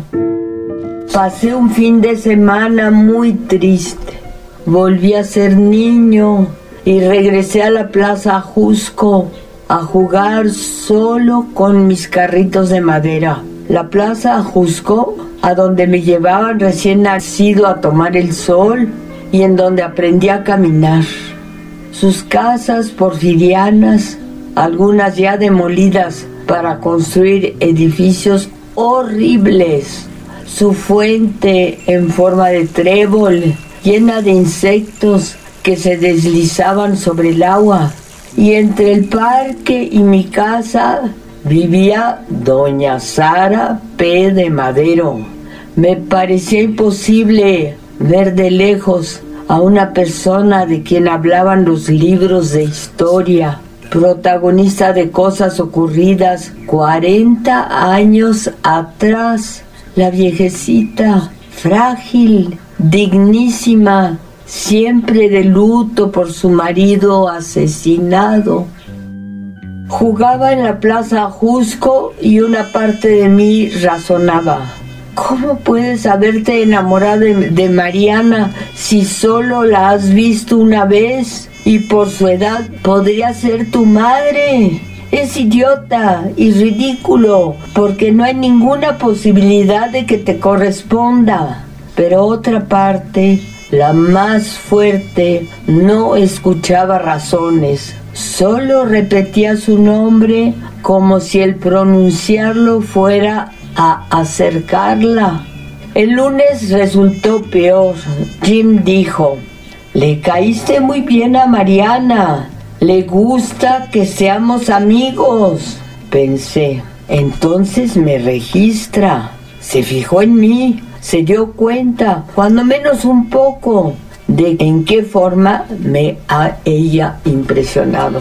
Pasé un fin de semana muy triste. Volví a ser niño y regresé a la Plaza Jusco a jugar solo con mis carritos de madera. La Plaza Jusco, a donde me llevaban recién nacido a tomar el sol y en donde aprendí a caminar. Sus casas porfirianas, algunas ya demolidas para construir edificios horribles. Su fuente en forma de trébol, llena de insectos que se deslizaban sobre el agua. Y entre el parque y mi casa vivía doña Sara P. de Madero. Me parecía imposible ver de lejos a una persona de quien hablaban los libros de historia, protagonista de cosas ocurridas cuarenta años atrás. La viejecita, frágil, dignísima, siempre de luto por su marido asesinado. Jugaba en la Plaza Jusco y una parte de mí razonaba. ¿Cómo puedes haberte enamorado de, de Mariana si solo la has visto una vez y por su edad podría ser tu madre? Es idiota y ridículo porque no hay ninguna posibilidad de que te corresponda. Pero otra parte, la más fuerte, no escuchaba razones. Solo repetía su nombre como si el pronunciarlo fuera a acercarla. El lunes resultó peor. Jim dijo: le caíste muy bien a Mariana. Le gusta que seamos amigos. Pensé, entonces me registra. Se fijó en mí, se dio cuenta, cuando menos un poco, de en qué forma me ha ella impresionado.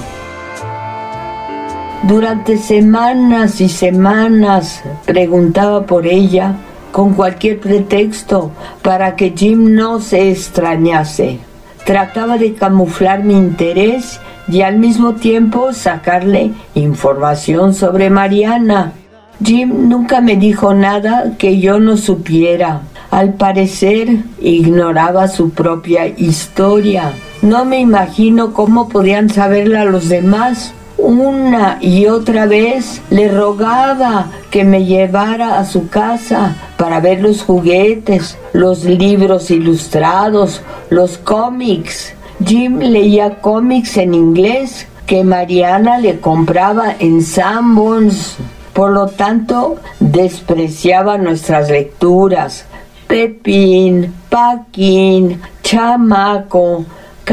Durante semanas y semanas preguntaba por ella con cualquier pretexto para que Jim no se extrañase. Trataba de camuflar mi interés y al mismo tiempo sacarle información sobre Mariana. Jim nunca me dijo nada que yo no supiera. Al parecer, ignoraba su propia historia. No me imagino cómo podían saberla los demás. Una y otra vez le rogaba que me llevara a su casa para ver los juguetes, los libros ilustrados, los cómics. Jim leía cómics en inglés que Mariana le compraba en Sanborns. Por lo tanto, despreciaba nuestras lecturas. Pepín, Paquín, chamaco,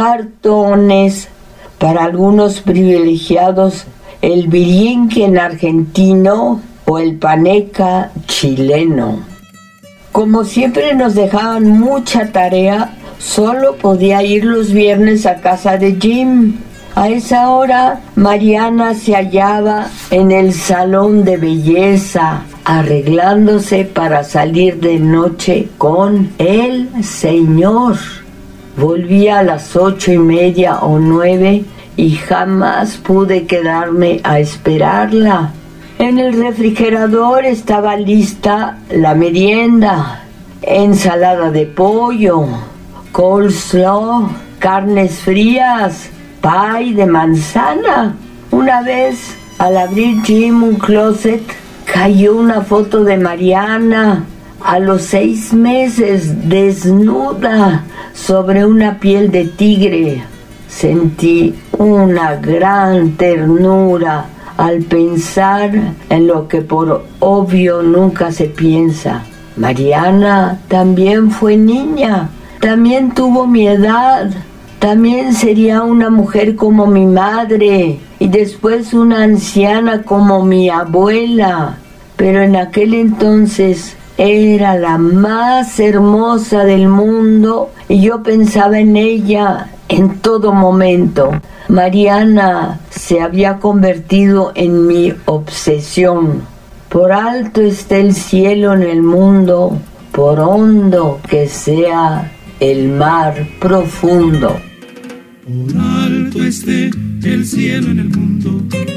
cartones. Para algunos privilegiados, el birinquen argentino o el paneca chileno. Como siempre nos dejaban mucha tarea, solo podía ir los viernes a casa de Jim. A esa hora, Mariana se hallaba en el salón de belleza, arreglándose para salir de noche con el señor. Volvía a las ocho y media o nueve y jamás pude quedarme a esperarla. En el refrigerador estaba lista la merienda, ensalada de pollo, coleslaw, carnes frías, pie de manzana. Una vez, al abrir Jim un closet, cayó una foto de Mariana a los seis meses, desnuda, sobre una piel de tigre. Sentí una gran ternura al pensar en lo que por obvio nunca se piensa. Mariana también fue niña, también tuvo mi edad, también sería una mujer como mi madre y después una anciana como mi abuela. Pero en aquel entonces era la más hermosa del mundo y yo pensaba en ella en todo momento. Mariana se había convertido en mi obsesión. Por alto está el cielo en el mundo, por hondo que sea el mar profundo. Por alto esté el cielo en el mundo,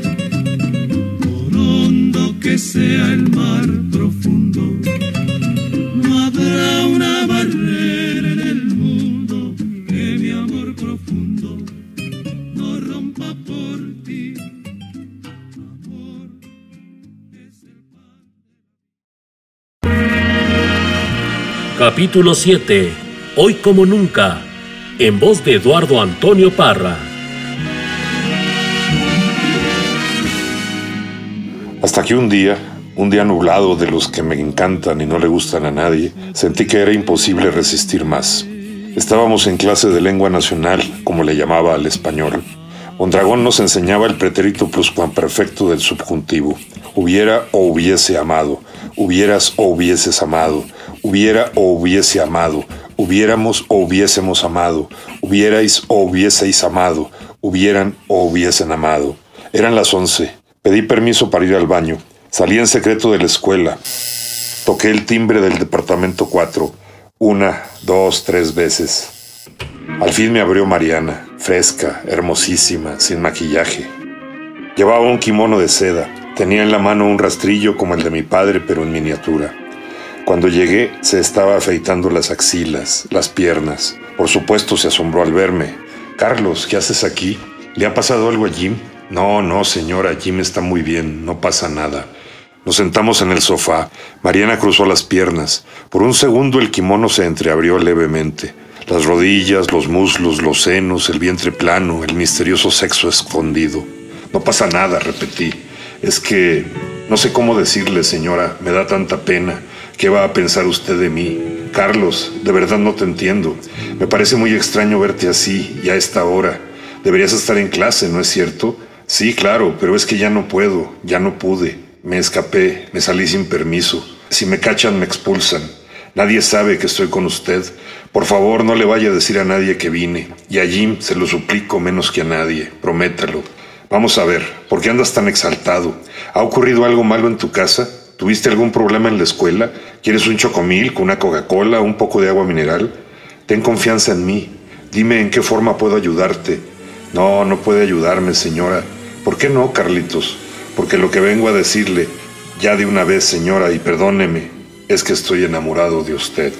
por hondo que sea el mar profundo. No habrá una barrera en el mundo que mi amor profundo no rompa por ti. Amor es el pan. Capítulo siete. Hoy como nunca. En voz de Eduardo Antonio Parra. Hasta que un día, un día nublado de los que me encantan y no le gustan a nadie, sentí que era imposible resistir más. Estábamos en clase de lengua nacional, como le llamaba al español. Mondragón nos enseñaba el pretérito pluscuamperfecto del subjuntivo. Hubiera o hubiese amado, hubieras o hubieses amado, hubiera o hubiese amado, hubiéramos o hubiésemos amado, hubierais o hubieseis amado, hubieran o hubiesen amado. Eran las once. Pedí permiso para ir al baño. Salí en secreto de la escuela. Toqué el timbre del departamento cuatro. Una, dos, tres veces. Al fin me abrió Mariana, fresca, hermosísima, sin maquillaje. Llevaba un kimono de seda. Tenía en la mano un rastrillo como el de mi padre, pero en miniatura. Cuando llegué, se estaba afeitando las axilas, las piernas. Por supuesto, se asombró al verme. «Carlos, ¿qué haces aquí? ¿Le ha pasado algo a Jim?» «No, no, señora, Jim está muy bien, no pasa nada». Nos sentamos en el sofá. Mariana cruzó las piernas. Por un segundo el kimono se entreabrió levemente. Las rodillas, los muslos, los senos, el vientre plano, el misterioso sexo escondido. «No pasa nada», repetí. «Es que no sé cómo decirle, señora, me da tanta pena. ¿Qué va a pensar usted de mí? Carlos, de verdad no te entiendo. Me parece muy extraño verte así y a esta hora. Deberías estar en clase, ¿no es cierto?» «Sí, claro, pero es que ya no puedo, ya no pude. Me escapé, me salí sin permiso. Si me cachan, me expulsan. Nadie sabe que estoy con usted. Por favor, no le vaya a decir a nadie que vine. Y a Jim se lo suplico menos que a nadie. Prométalo. Vamos a ver, ¿por qué andas tan exaltado? ¿Ha ocurrido algo malo en tu casa? ¿Tuviste algún problema en la escuela? ¿Quieres un chocomilk, una Coca-Cola, un poco de agua mineral? Ten confianza en mí. Dime en qué forma puedo ayudarte». «No, no puede ayudarme, señora». «¿Por qué no, Carlitos?» «Porque lo que vengo a decirle, ya de una vez, señora, y perdóneme, es que estoy enamorado de usted».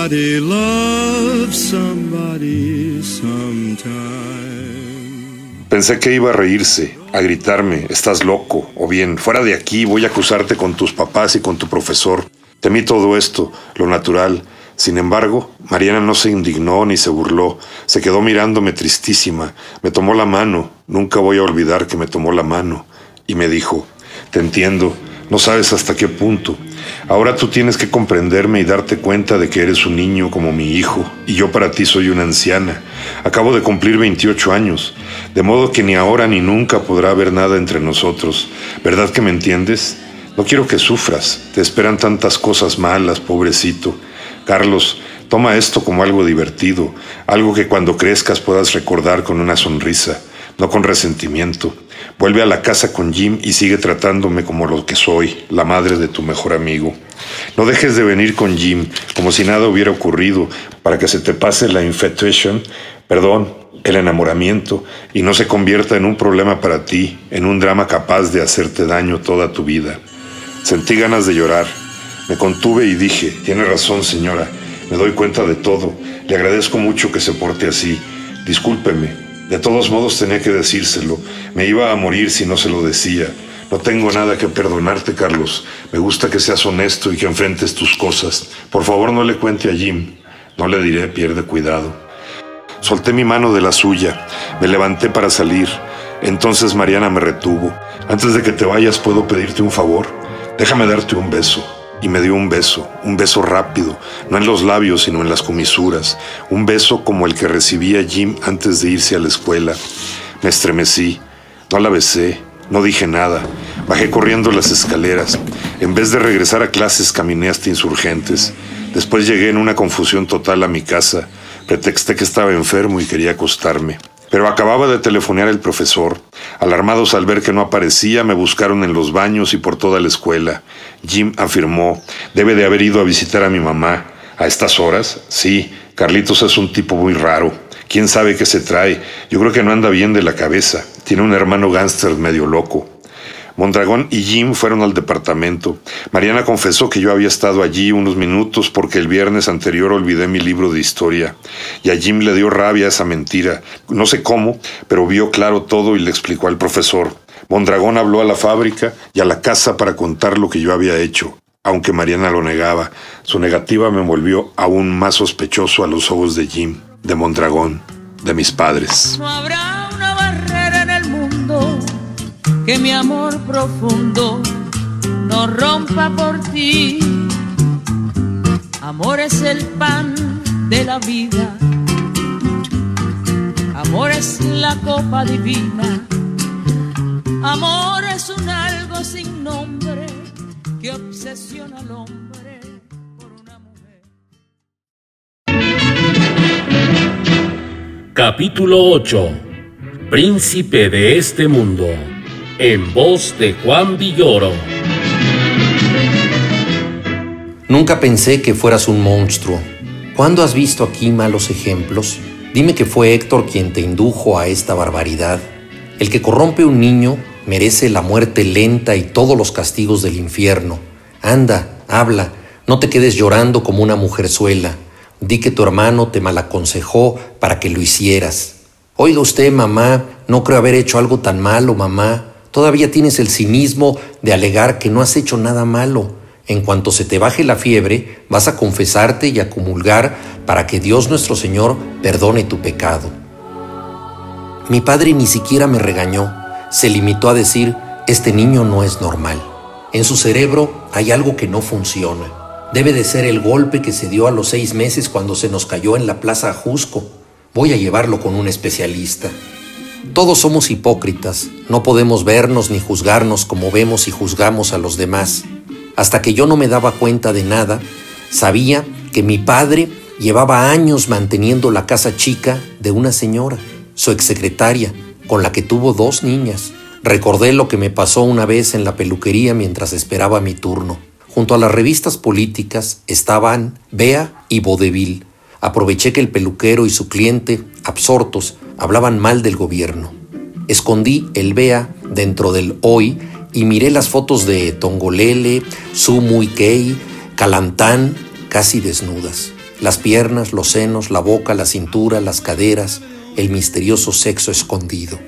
Everybody loves somebody sometime. Pensé que iba a reírse, a gritarme, estás loco, o bien, fuera de aquí, voy a acusarte con tus papás y con tu profesor. Temí todo esto, lo natural. Sin embargo, Mariana no se indignó ni se burló, se quedó mirándome tristísima, me tomó la mano, nunca voy a olvidar que me tomó la mano, y me dijo, te entiendo, no sabes hasta qué punto. Ahora tú tienes que comprenderme y darte cuenta de que eres un niño como mi hijo, y yo para ti soy una anciana. Acabo de cumplir veintiocho años, de modo que ni ahora ni nunca podrá haber nada entre nosotros. ¿Verdad que me entiendes? No quiero que sufras, te esperan tantas cosas malas, pobrecito. Carlos, toma esto como algo divertido, algo que cuando crezcas puedas recordar con una sonrisa, no con resentimiento. Vuelve a la casa con Jim y sigue tratándome como lo que soy, la madre de tu mejor amigo. No dejes de venir con Jim, como si nada hubiera ocurrido, para que se te pase la infatuation, perdón, el enamoramiento, y no se convierta en un problema para ti, en un drama capaz de hacerte daño toda tu vida. Sentí ganas de llorar. Me contuve y dije, tiene razón, señora, me doy cuenta de todo. Le agradezco mucho que se porte así. Discúlpeme. De todos modos tenía que decírselo. Me iba a morir si no se lo decía. No tengo nada que perdonarte, Carlos. Me gusta que seas honesto y que enfrentes tus cosas. Por favor, no le cuente a Jim. No le diré, pierde cuidado. Solté mi mano de la suya. Me levanté para salir. Entonces Mariana me retuvo. Antes de que te vayas, ¿puedo pedirte un favor? Déjame darte un beso. Y me dio un beso, un beso rápido, no en los labios, sino en las comisuras. Un beso como el que recibía Jim antes de irse a la escuela. Me estremecí, no la besé, no dije nada. Bajé corriendo las escaleras. En vez de regresar a clases, caminé hasta Insurgentes. Después llegué en una confusión total a mi casa. Pretexté que estaba enfermo y quería acostarme. Pero acababa de telefonear el profesor. Alarmados al ver que no aparecía, me buscaron en los baños y por toda la escuela. Jim afirmó, debe de haber ido a visitar a mi mamá. ¿A estas horas? Sí, Carlitos es un tipo muy raro. ¿Quién sabe qué se trae? Yo creo que no anda bien de la cabeza. Tiene un hermano gángster medio loco. Mondragón y Jim fueron al departamento. Mariana confesó que yo había estado allí unos minutos porque el viernes anterior olvidé mi libro de historia. Y a Jim le dio rabia esa mentira. No sé cómo, pero vio claro todo y le explicó al profesor. Mondragón habló a la fábrica y a la casa para contar lo que yo había hecho, aunque Mariana lo negaba. Su negativa me volvió aún más sospechoso a los ojos de Jim, de Mondragón, de mis padres. No habrá una barrera en el mundo que mi amor profundo no rompa por ti. Amor es el pan de la vida, amor es la copa divina, amor es un algo sin nombre que obsesiona al hombre por una mujer. Capítulo ocho. Príncipe de este mundo. En voz de Juan Villoro. Nunca pensé que fueras un monstruo. ¿Cuándo has visto aquí malos ejemplos? Dime que fue Héctor quien te indujo a esta barbaridad. El que corrompe un niño merece la muerte lenta y todos los castigos del infierno. Anda, habla, no te quedes llorando como una mujerzuela. Di que tu hermano te malaconsejó para que lo hicieras. Oiga usted, mamá, no creo haber hecho algo tan malo, mamá. Todavía tienes el cinismo de alegar que no has hecho nada malo. En cuanto se te baje la fiebre, vas a confesarte y a comulgar para que Dios nuestro Señor perdone tu pecado. Mi padre ni siquiera me regañó. Se limitó a decir, este niño no es normal. En su cerebro hay algo que no funciona. Debe de ser el golpe que se dio a los seis meses cuando se nos cayó en la Plaza Ajusco. Voy a llevarlo con un especialista. Todos somos hipócritas, no podemos vernos ni juzgarnos como vemos y juzgamos a los demás. Hasta que yo no me daba cuenta de nada, sabía que mi padre llevaba años manteniendo la casa chica de una señora, su exsecretaria, con la que tuvo dos niñas. Recordé lo que me pasó una vez en la peluquería mientras esperaba mi turno. Junto a las revistas políticas estaban Bea y Vodevil. Aproveché que el peluquero y su cliente, absortos, hablaban mal del gobierno. Escondí el Bea dentro del Hoy y miré las fotos de Tongolele, Sumu Ikei, Calantán, casi desnudas. Las piernas, los senos, la boca, la cintura, las caderas, el misterioso sexo escondido.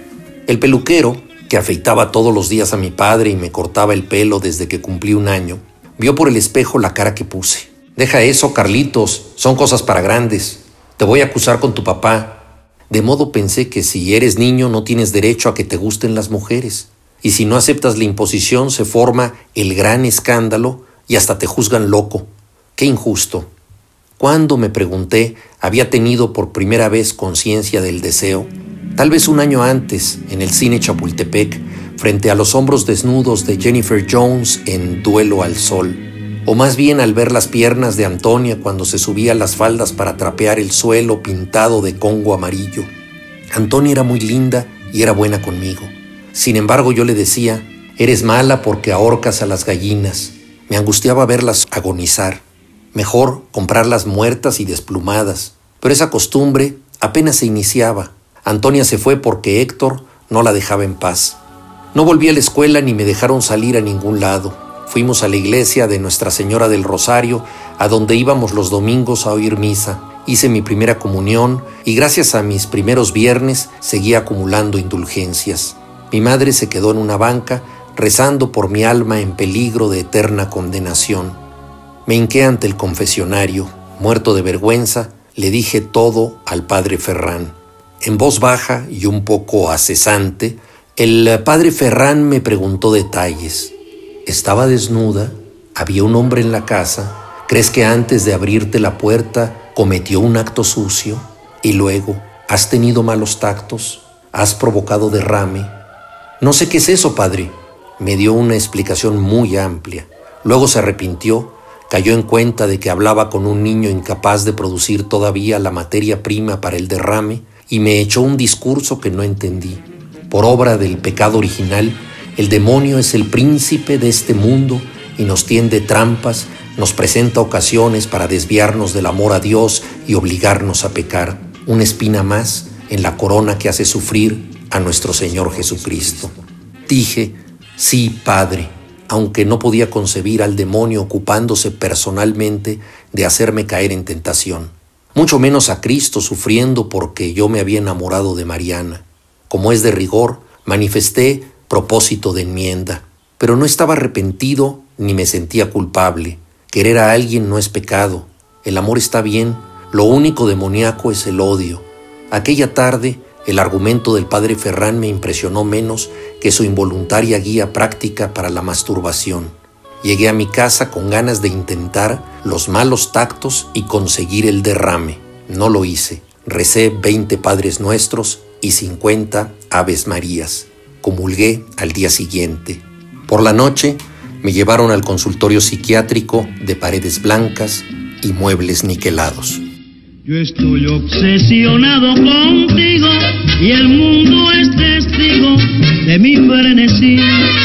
El peluquero, que afeitaba todos los días a mi padre y me cortaba el pelo desde que cumplí un año, vio por el espejo la cara que puse. «Deja eso, Carlitos, son cosas para grandes. Te voy a acusar con tu papá». De modo pensé que si eres niño no tienes derecho a que te gusten las mujeres. Y si no aceptas la imposición se forma el gran escándalo y hasta te juzgan loco. ¡Qué injusto! ¿Cuándo, me pregunté, había tenido por primera vez conciencia del deseo? Tal vez un año antes, en el cine Chapultepec, frente a los hombros desnudos de Jennifer Jones en Duelo al Sol. O más bien al ver las piernas de Antonia cuando se subía las faldas para trapear el suelo pintado de congo amarillo. Antonia era muy linda y era buena conmigo. Sin embargo, yo le decía, eres mala porque ahorcas a las gallinas. Me angustiaba verlas agonizar. Mejor comprarlas muertas y desplumadas. Pero esa costumbre apenas se iniciaba. Antonia se fue porque Héctor no la dejaba en paz. No volví a la escuela ni me dejaron salir a ningún lado. Fuimos a la iglesia de Nuestra Señora del Rosario, a donde íbamos los domingos a oír misa. Hice mi primera comunión y gracias a mis primeros viernes seguí acumulando indulgencias. Mi madre se quedó en una banca rezando por mi alma en peligro de eterna condenación. Me hinqué ante el confesionario. Muerto de vergüenza, le dije todo al padre Ferrán. En voz baja y un poco acesante, el padre Ferrán me preguntó detalles. ¿Estaba desnuda? ¿Había un hombre en la casa? ¿Crees que antes de abrirte la puerta cometió un acto sucio? Y luego, ¿has tenido malos tactos? ¿Has provocado derrame? No sé qué es eso, padre. Me dio una explicación muy amplia. Luego se arrepintió, cayó en cuenta de que hablaba con un niño incapaz de producir todavía la materia prima para el derrame y me echó un discurso que no entendí. Por obra del pecado original, el demonio es el príncipe de este mundo y nos tiende trampas, nos presenta ocasiones para desviarnos del amor a Dios y obligarnos a pecar. Una espina más en la corona que hace sufrir a nuestro Señor Jesucristo. Dije, sí, Padre, aunque no podía concebir al demonio ocupándose personalmente de hacerme caer en tentación. Mucho menos a Cristo sufriendo porque yo me había enamorado de Mariana. Como es de rigor, manifesté propósito de enmienda, pero no estaba arrepentido ni me sentía culpable. Querer a alguien no es pecado. El amor está bien, lo único demoníaco es el odio. Aquella tarde, el argumento del padre Ferrán me impresionó menos que su involuntaria guía práctica para la masturbación. Llegué a mi casa con ganas de intentar los malos tactos y conseguir el derrame. No lo hice. Recé veinte Padres Nuestros y cincuenta Aves Marías. Comulgué al día siguiente. Por la noche me llevaron al consultorio psiquiátrico de paredes blancas y muebles niquelados. Yo estoy obsesionado contigo y el mundo es testigo de mi frenesí.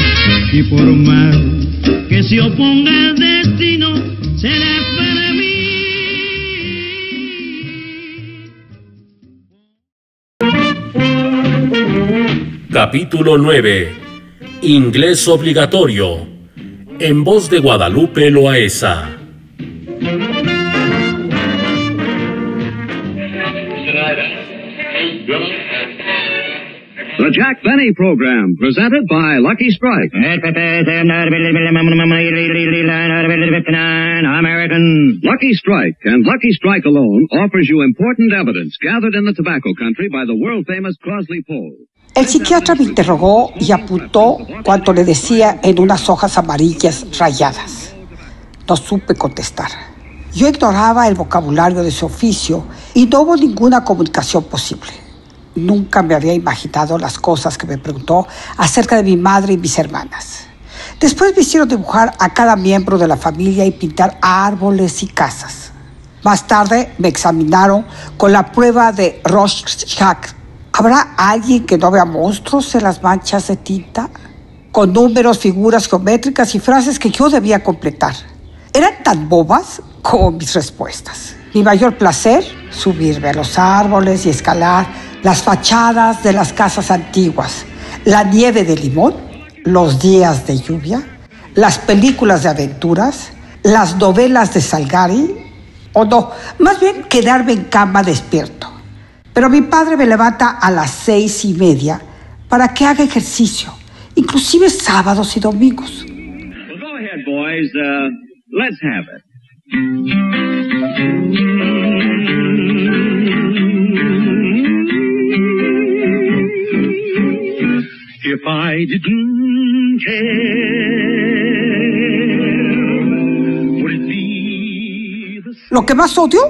Y por más que se oponga el destino, será para mí. Capítulo nueve. Inglés obligatorio. En voz de Guadalupe Loaesa. The Jack Benny Program, presented by Lucky Strike. American. Lucky Strike, and Lucky Strike alone, offers you important evidence gathered in the tobacco country by the world-famous Crosley Poll. El psiquiatra me interrogó y apuntó cuanto le decía en unas hojas amarillas rayadas. No supe contestar. Yo ignoraba el vocabulario de su oficio y no hubo ninguna comunicación posible. Nunca me había imaginado las cosas que me preguntó acerca de mi madre y mis hermanas. Después me hicieron dibujar a cada miembro de la familia y pintar árboles y casas. Más tarde me examinaron con la prueba de Rorschach. ¿Habrá alguien que no vea monstruos en las manchas de tinta? Con números, figuras geométricas y frases que yo debía completar. Eran tan bobas como mis respuestas. Mi mayor placer, subirme a los árboles y escalar las fachadas de las casas antiguas, la nieve de limón, los días de lluvia, las películas de aventuras, las novelas de Salgari, o no, más bien quedarme en cama despierto. Pero mi padre me levanta a las seis y media para que haga ejercicio, inclusive sábados y domingos. Well, go ahead, boys. Uh, let's have it. If I didn't care, would it be the... Lo que más odio,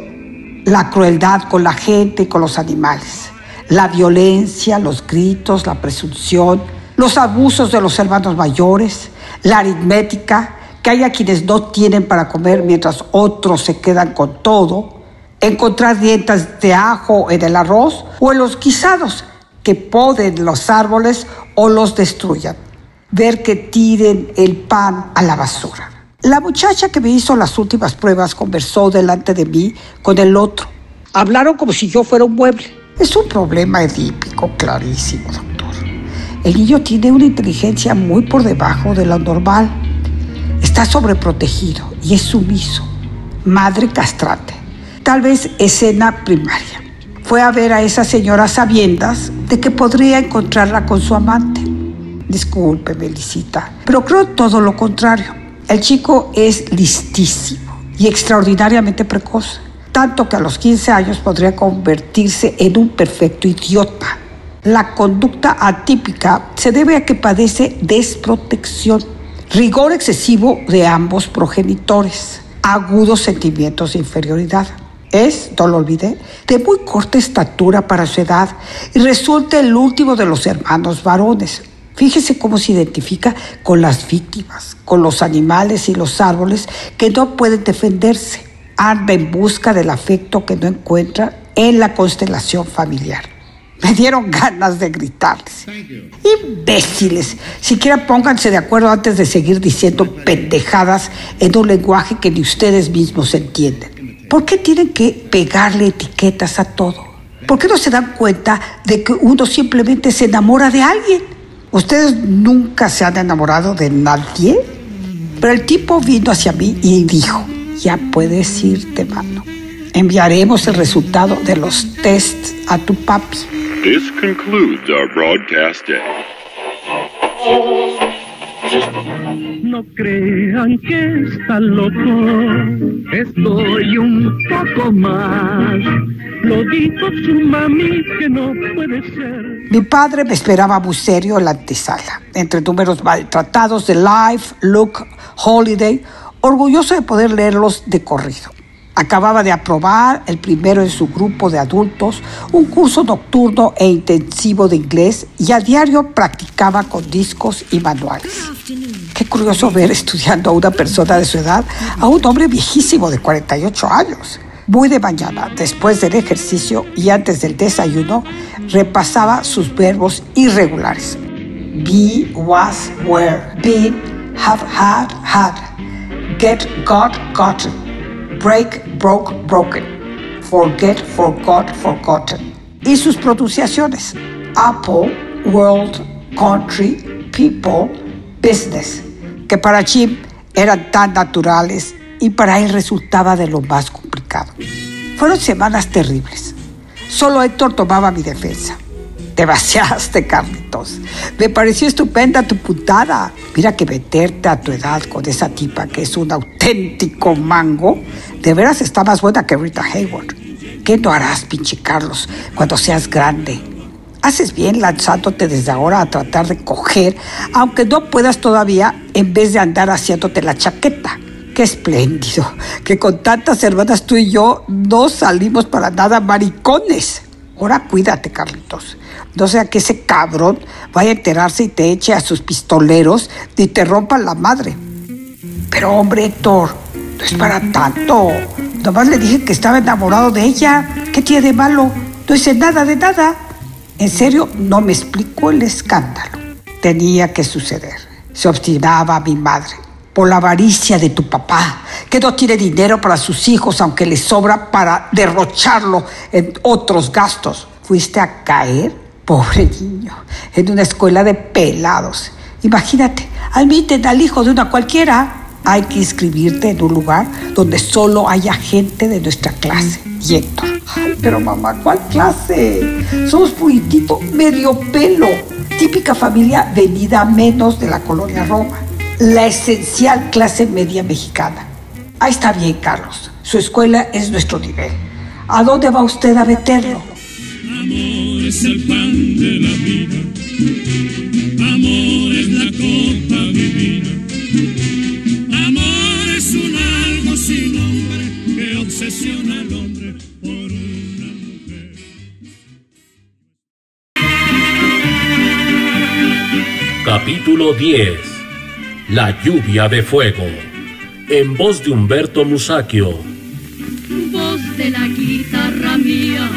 la crueldad con la gente y con los animales. La violencia, los gritos, la presunción, los abusos de los hermanos mayores, la aritmética, que haya quienes no tienen para comer mientras otros se quedan con todo, encontrar dientes de ajo en el arroz o en los guisados, que poden los árboles o los destruyan, ver que tiren el pan a la basura. La muchacha que me hizo las últimas pruebas conversó delante de mí con el otro. Hablaron como si yo fuera un mueble. Es un problema edípico clarísimo, doctor. El niño tiene una inteligencia muy por debajo de lo normal. Está sobreprotegido y es sumiso. Madre castrante. Tal vez escena primaria. Fue a ver a esa señora a sabiendas de que podría encontrarla con su amante. Disculpe, Melisita, pero creo todo lo contrario. El chico es listísimo y extraordinariamente precoz, tanto que a los quince años podría convertirse en un perfecto idiota. La conducta atípica se debe a que padece desprotección, rigor excesivo de ambos progenitores, agudos sentimientos de inferioridad. Es, no lo olvidé, de muy corta estatura para su edad y resulta el último de los hermanos varones. Fíjese cómo se identifica con las víctimas, con los animales y los árboles que no pueden defenderse. Anda en busca del afecto que no encuentra en la constelación familiar. Me dieron ganas de gritarles. ¡Imbéciles! Siquiera pónganse de acuerdo antes de seguir diciendo pendejadas en un lenguaje que ni ustedes mismos entienden. ¿Por qué tienen que pegarle etiquetas a todo? ¿Por qué no se dan cuenta de que uno simplemente se enamora de alguien? ¿Ustedes nunca se han enamorado de nadie? Pero el tipo vino hacia mí y dijo, ya puedes irte, mano. Enviaremos el resultado de los tests a tu papi. This concludes our broadcast day. No crean que está loco, estoy un poco más. Lo dijo su mami que no puede ser. Mi padre me esperaba muy serio en la antesala, entre números maltratados de Life, Look, Holiday, orgulloso de poder leerlos de corrido. Acababa de aprobar, el primero en su grupo de adultos, un curso nocturno e intensivo de inglés y a diario practicaba con discos y manuales. Qué curioso ver estudiando a una persona de su edad, a un hombre viejísimo de cuarenta y ocho años. Muy de mañana, después del ejercicio y antes del desayuno, repasaba sus verbos irregulares. Be, was, were, been, have, had, had, get, got, gotten, break, broke, broken, forget, forgot, forgotten. Y sus pronunciaciones: Apple, world, country, people, business, que para Jim eran tan naturales y para él resultaba de lo más complicado. Fueron semanas terribles. Solo Héctor tomaba mi defensa. Te vaciaste, Carlitos. Me pareció estupenda tu puntada. Mira que meterte a tu edad con esa tipa que es un auténtico mango, de veras está más buena que Rita Hayworth. ¿Qué no harás, pinche Carlos, cuando seas grande? Haces bien lanzándote desde ahora a tratar de coger, aunque no puedas todavía, en vez de andar haciéndote la chaqueta. ¡Qué espléndido! Que con tantas hermanas tú y yo no salimos para nada maricones. Ahora cuídate, Carlitos. No sea que ese cabrón vaya a enterarse y te eche a sus pistoleros y te rompan la madre. Pero hombre, Héctor, no es para tanto. Nomás le dije que estaba enamorado de ella. ¿Qué tiene de malo? No hice nada de nada. En serio, no me explico el escándalo. Tenía que suceder. Se obstinaba mi madre por la avaricia de tu papá, que no tiene dinero para sus hijos, aunque le sobra para derrocharlo en otros gastos. Fuiste a caer, pobre niño, en una escuela de pelados. Imagínate, admiten al hijo de una cualquiera. Hay que inscribirte en un lugar donde solo haya gente de nuestra clase. Y Héctor, ay, pero mamá, ¿cuál clase? Somos puritito medio pelo. Típica familia venida menos de la colonia Roma. La esencial clase media mexicana. Ahí está bien, Carlos. Su escuela es nuestro nivel. ¿A dónde va usted a meterlo? Amor es el pan de la vida. Amor es la copa divina. Amor es un algo sin nombre que obsesiona al hombre por una mujer. Capítulo diez. La lluvia de fuego. En voz de Humberto Musacchio. Voz de la guitarra mía.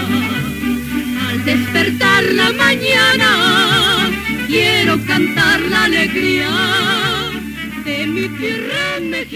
Al despertar la mañana, quiero cantar la alegría de mi tierra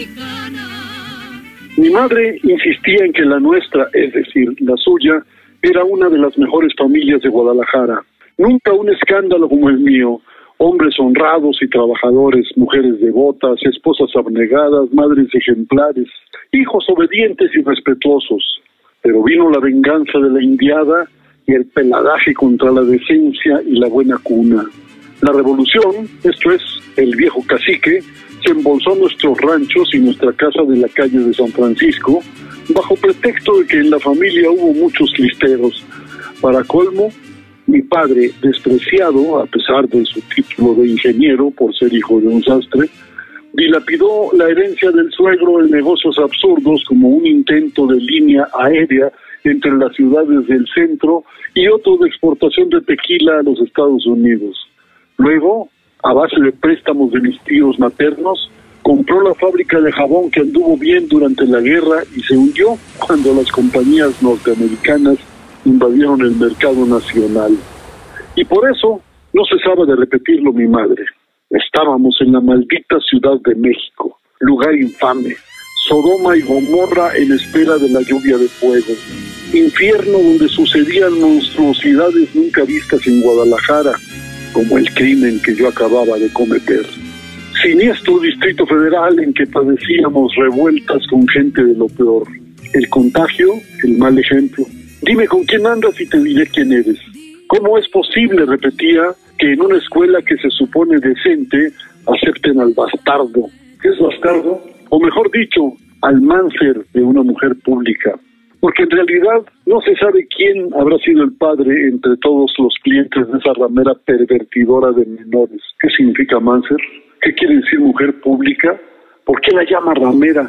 mexicana. Mi madre insistía en que la nuestra, es decir, la suya, era una de las mejores familias de Guadalajara. Nunca un escándalo como el mío. Hombres honrados y trabajadores, mujeres devotas, esposas abnegadas, madres ejemplares, hijos obedientes y respetuosos. Pero vino la venganza de la indiada y el peladaje contra la decencia y la buena cuna. La revolución, esto es, el viejo cacique, se embolsó nuestros ranchos y nuestra casa de la calle de San Francisco, bajo pretexto de que en la familia hubo muchos listeros. Para colmo, mi padre, despreciado, a pesar de su título de ingeniero por ser hijo de un sastre, dilapidó la herencia del suegro en negocios absurdos como un intento de línea aérea entre las ciudades del centro y otro de exportación de tequila a los Estados Unidos. Luego, a base de préstamos de mis tíos maternos, compró la fábrica de jabón que anduvo bien durante la guerra y se hundió cuando las compañías norteamericanas invadieron el mercado nacional. Y por eso no cesaba de repetirlo mi madre. Estábamos en la maldita Ciudad de México, lugar infame, Sodoma y Gomorra en espera de la lluvia de fuego, infierno donde sucedían monstruosidades nunca vistas en Guadalajara, como el crimen que yo acababa de cometer. Siniestro Distrito Federal en que padecíamos revueltas con gente de lo peor. El contagio, el mal ejemplo. Dime con quién andas y te diré quién eres. ¿Cómo es posible, repetía, que en una escuela que se supone decente acepten al bastardo? ¿Qué es bastardo? O mejor dicho, al máncer de una mujer pública. Porque en realidad no se sabe quién habrá sido el padre entre todos los clientes de esa ramera pervertidora de menores. ¿Qué significa máncer? ¿Qué quiere decir mujer pública? ¿Por qué la llama ramera?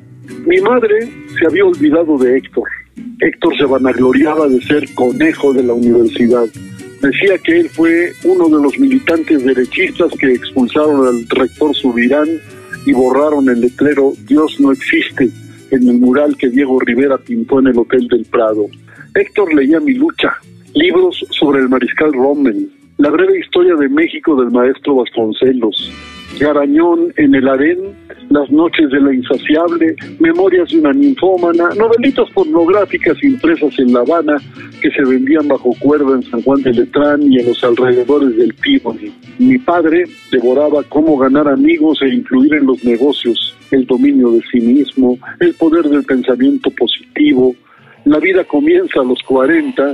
Mi madre se había olvidado de Héctor. Héctor se vanagloriaba de ser conejo de la universidad. Decía que él fue uno de los militantes derechistas que expulsaron al rector Subirán y borraron el letrero Dios no existe en el mural que Diego Rivera pintó en el Hotel del Prado. Héctor leía Mi lucha, libros sobre el mariscal Rommel, la breve historia de México del maestro Vasconcelos, Garañón en el harén, Las noches de la insaciable, Memorias de una ninfómana, novelitas pornográficas impresas en La Habana que se vendían bajo cuerda en San Juan de Letrán y en los alrededores del Peabody. Mi padre devoraba Cómo ganar amigos e influir en los negocios, El dominio de sí mismo, El poder del pensamiento positivo, La vida comienza a los cuarenta.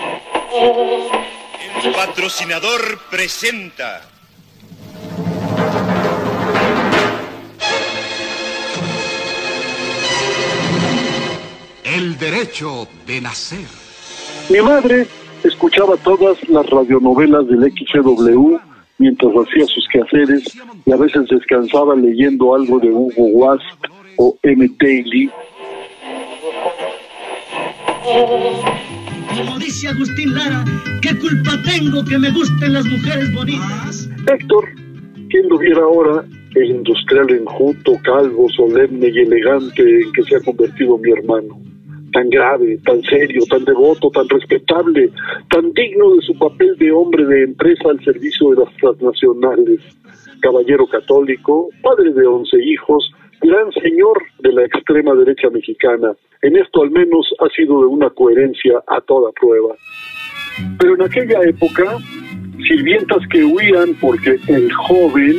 El patrocinador presenta El derecho de nacer. Mi madre escuchaba todas las radionovelas del X C W mientras hacía sus quehaceres y a veces descansaba leyendo algo de Hugo Wasp o M. Daly. Como dice Agustín Lara, ¿qué culpa tengo que me gusten las mujeres bonitas? Héctor, ¿quién lo viera ahora? El industrial enjuto, calvo, solemne y elegante en que se ha convertido mi hermano. Tan grave, tan serio, tan devoto, tan respetable, tan digno de su papel de hombre de empresa al servicio de las transnacionales. Caballero católico, padre de once hijos, gran señor de la extrema derecha mexicana. En esto al menos ha sido de una coherencia a toda prueba. Pero en aquella época, sirvientas que huían porque el joven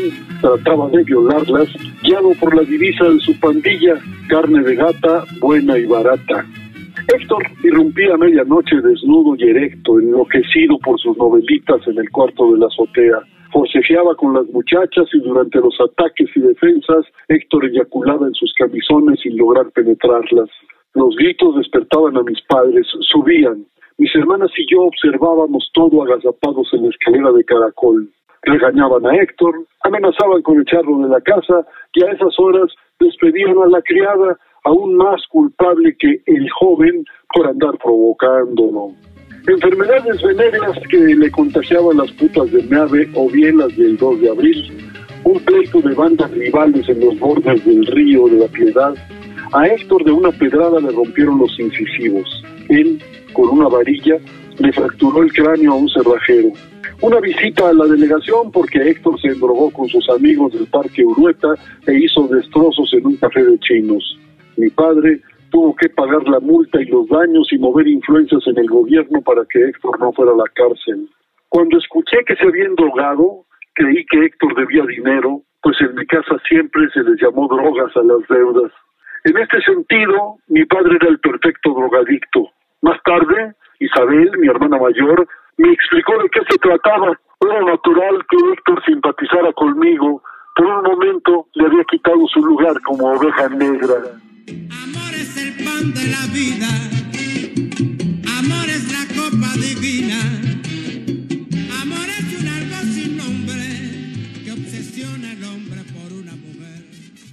trataba de violarlas, guiado por la divisa de su pandilla, carne de gata, buena y barata. Héctor irrumpía a medianoche desnudo y erecto, enloquecido por sus novelitas en el cuarto de la azotea. Forcejeaba con las muchachas y durante los ataques y defensas, Héctor eyaculaba en sus camisones sin lograr penetrarlas. Los gritos despertaban a mis padres, subían. Mis hermanas y yo observábamos todo agazapados en la escalera de caracol. Regañaban a Héctor, amenazaban con echarlo de la casa y a esas horas despedían a la criada, aún más culpable que el joven por andar provocándolo. Enfermedades venéreas que le contagiaban las putas de Meave o bien las del dos de abril. Un pleito de bandas rivales en los bordes del río de la Piedad. A Héctor de una pedrada le rompieron los incisivos. Él, con una varilla, le fracturó el cráneo a un cerrajero. Una visita a la delegación porque Héctor se endrogó con sus amigos del Parque Urueta e hizo destrozos en un café de chinos. Mi padre tuvo que pagar la multa y los daños y mover influencias en el gobierno para que Héctor no fuera a la cárcel. Cuando escuché que se habían drogado, creí que Héctor debía dinero, pues en mi casa siempre se les llamó drogas a las deudas. En este sentido, mi padre era el perfecto drogadicto. Más tarde, Isabel, mi hermana mayor, me explicó de qué se trataba. Era natural que Héctor simpatizara conmigo. Por un momento le había quitado su lugar como oveja negra. Amor es el pan de la vida, amor es la copa divina, amor es un algo sin nombre que obsesiona al hombre por una mujer.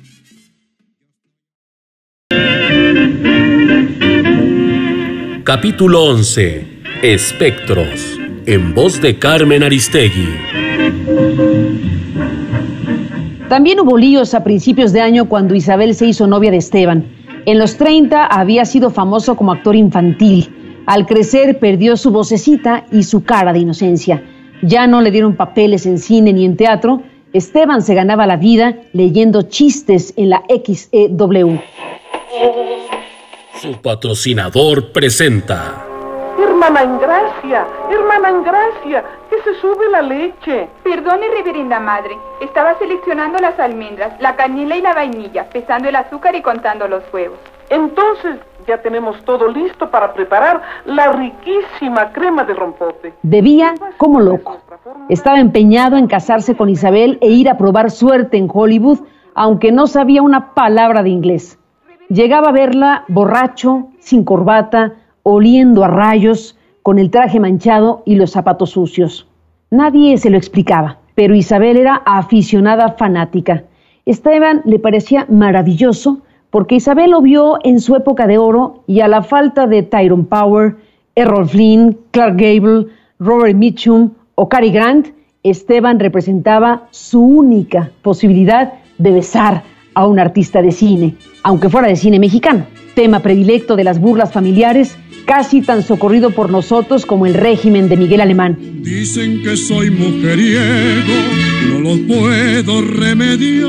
Capítulo once. Espectros, en voz de Carmen Aristegui. También hubo líos a principios de año cuando Isabel se hizo novia de Esteban. En los treinta había sido famoso como actor infantil. Al crecer perdió su vocecita y su cara de inocencia. Ya no le dieron papeles en cine ni en teatro. Esteban se ganaba la vida leyendo chistes en la X E W. Su patrocinador presenta... Hermana Ingracia, hermana Ingracia, que se sube la leche. Perdone, reverenda madre. Estaba seleccionando las almendras, la canela y la vainilla, pesando el azúcar y contando los huevos. Entonces, ya tenemos todo listo para preparar la riquísima crema de rompope. Bebía como loco. Estaba empeñado en casarse con Isabel e ir a probar suerte en Hollywood, aunque no sabía una palabra de inglés. Llegaba a verla borracho, sin corbata, oliendo a rayos, con el traje manchado y los zapatos sucios. Nadie se lo explicaba, pero Isabel era aficionada fanática. Esteban le parecía maravilloso porque Isabel lo vio en su época de oro y a la falta de Tyrone Power, Errol Flynn, Clark Gable, Robert Mitchum o Cary Grant, Esteban representaba su única posibilidad de besar a un artista de cine, aunque fuera de cine mexicano, tema predilecto de las burlas familiares, casi tan socorrido por nosotros como el régimen de Miguel Alemán. Dicen que soy mujeriego, no lo puedo remediar.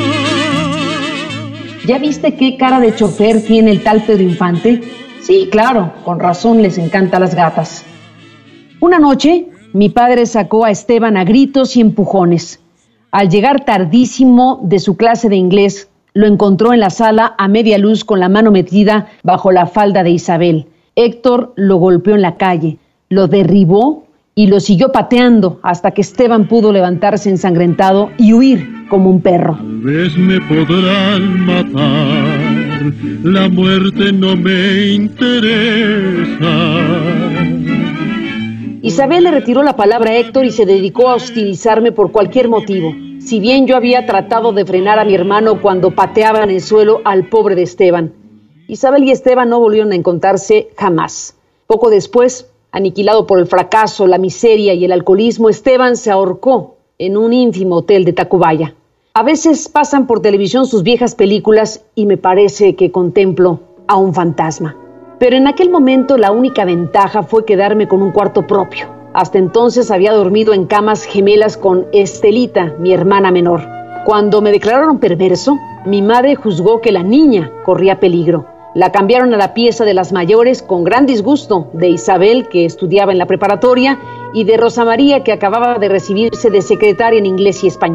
¿Ya viste qué cara de chofer tiene el tal Pedro Infante? Sí, claro, con razón les encantan las gatas. Una noche, mi padre sacó a Esteban a gritos y empujones. Al llegar tardísimo de su clase de inglés, lo encontró en la sala a media luz con la mano metida bajo la falda de Isabel. Héctor lo golpeó en la calle, lo derribó y lo siguió pateando hasta que Esteban pudo levantarse ensangrentado y huir como un perro. Tal vez me podrán matar, la muerte no me interesa. Isabel le retiró la palabra a Héctor y se dedicó a hostilizarme por cualquier motivo. Si bien yo había tratado de frenar a mi hermano cuando pateaba en el suelo al pobre de Esteban. Isabel y Esteban no volvieron a encontrarse jamás. Poco después, aniquilado por el fracaso, la miseria y el alcoholismo, Esteban se ahorcó en un ínfimo hotel de Tacubaya. A veces pasan por televisión sus viejas películas y me parece que contemplo a un fantasma. Pero en aquel momento la única ventaja fue quedarme con un cuarto propio. Hasta entonces había dormido en camas gemelas con Estelita, mi hermana menor. Cuando me declararon perverso, mi madre juzgó que la niña corría peligro. La cambiaron a la pieza de las mayores con gran disgusto de Isabel, que estudiaba en la preparatoria, y de Rosa María, que acababa de recibirse de secretaria en inglés y español.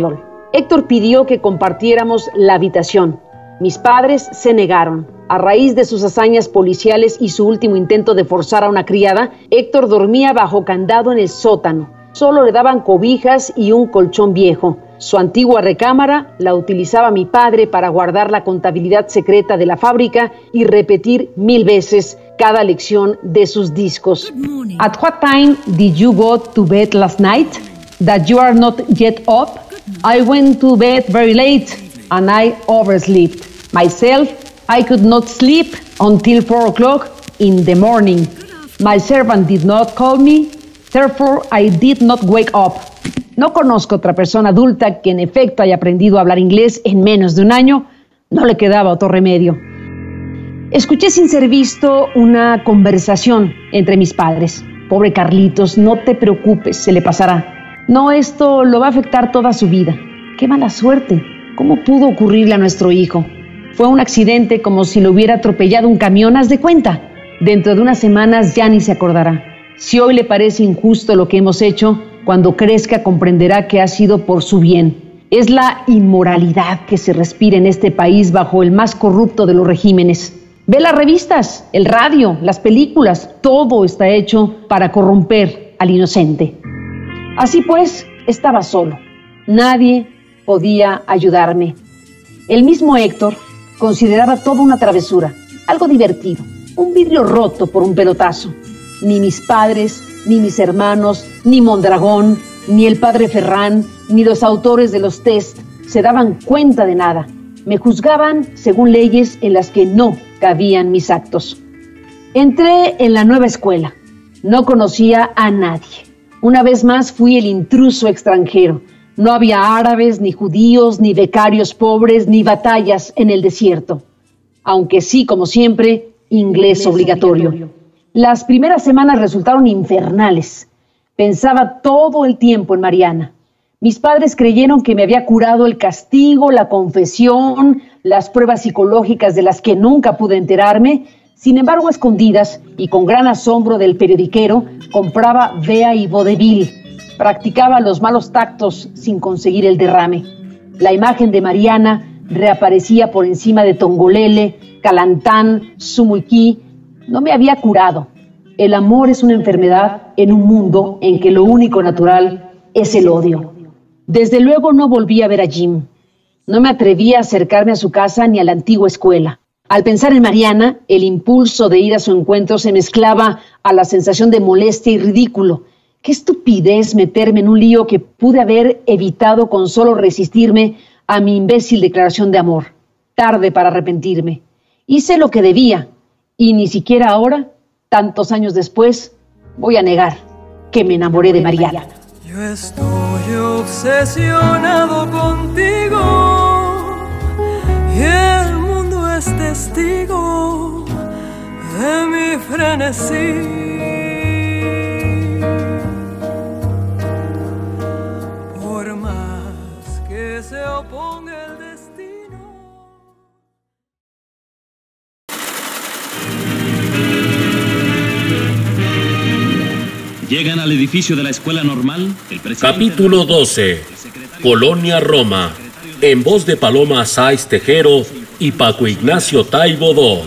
Héctor pidió que compartiéramos la habitación. Mis padres se negaron. A raíz de sus hazañas policiales y su último intento de forzar a una criada, Héctor dormía bajo candado en el sótano. Solo le daban cobijas y un colchón viejo. Su antigua recámara la utilizaba mi padre para guardar la contabilidad secreta de la fábrica y repetir mil veces cada lección de sus discos. At what time did you go to bed last night? That you are not yet up? I went to bed very late and I overslept. Myself, I could not sleep until four o'clock in the morning. My servant did not call me, therefore I did not wake up. No conozco otra persona adulta que en efecto haya aprendido a hablar inglés en menos de un año. No le quedaba otro remedio. Escuché sin ser visto una conversación entre mis padres. Pobre Carlitos, no te preocupes, se le pasará. No, esto lo va a afectar toda su vida. ¡Qué mala suerte! ¿Cómo pudo ocurrirle a nuestro hijo? Fue un accidente como si lo hubiera atropellado un camión, haz de cuenta. Dentro de unas semanas ya ni se acordará. Si hoy le parece injusto lo que hemos hecho, cuando crezca comprenderá que ha sido por su bien. Es la inmoralidad que se respira en este país bajo el más corrupto de los regímenes. Ve las revistas, el radio, las películas, todo está hecho para corromper al inocente. Así pues, estaba solo. Nadie podía ayudarme. El mismo Héctor consideraba todo una travesura, algo divertido, un vidrio roto por un pelotazo. Ni mis padres, ni mis hermanos, ni Mondragón, ni el padre Ferrán, ni los autores de los test se daban cuenta de nada. Me juzgaban según leyes en las que no cabían mis actos. Entré en la nueva escuela. No conocía a nadie. Una vez más fui el intruso extranjero. No había árabes, ni judíos, ni becarios pobres, ni batallas en el desierto. Aunque sí, como siempre, inglés obligatorio. Las primeras semanas resultaron infernales. Pensaba todo el tiempo en Mariana. Mis padres creyeron que me había curado el castigo, la confesión, las pruebas psicológicas de las que nunca pude enterarme. Sin embargo, a escondidas y con gran asombro del periodiquero, compraba Vea y Vodevil. Practicaba los malos tactos sin conseguir el derrame. La imagen de Mariana reaparecía por encima de Tongolele, Calantán, Sumuiquí. No me había curado. El amor es una enfermedad en un mundo en que lo único natural es el odio. Desde luego no volví a ver a Jim. No me atrevía a acercarme a su casa ni a la antigua escuela. Al pensar en Mariana, el impulso de ir a su encuentro se mezclaba a la sensación de molestia y ridículo. Qué estupidez meterme en un lío que pude haber evitado con solo resistirme a mi imbécil declaración de amor. Tarde para arrepentirme. Hice lo que debía, y ni siquiera ahora, tantos años después, voy a negar que me enamoré de Mariana. Yo estoy obsesionado contigo y el mundo es testigo de mi frenesí. Por más que se oponga el destino. Llegan al edificio de la Escuela Normal. El Capítulo doce. Colonia Roma. En voz de Paloma Sáiz Tejero y Paco Ignacio Taibo segundo.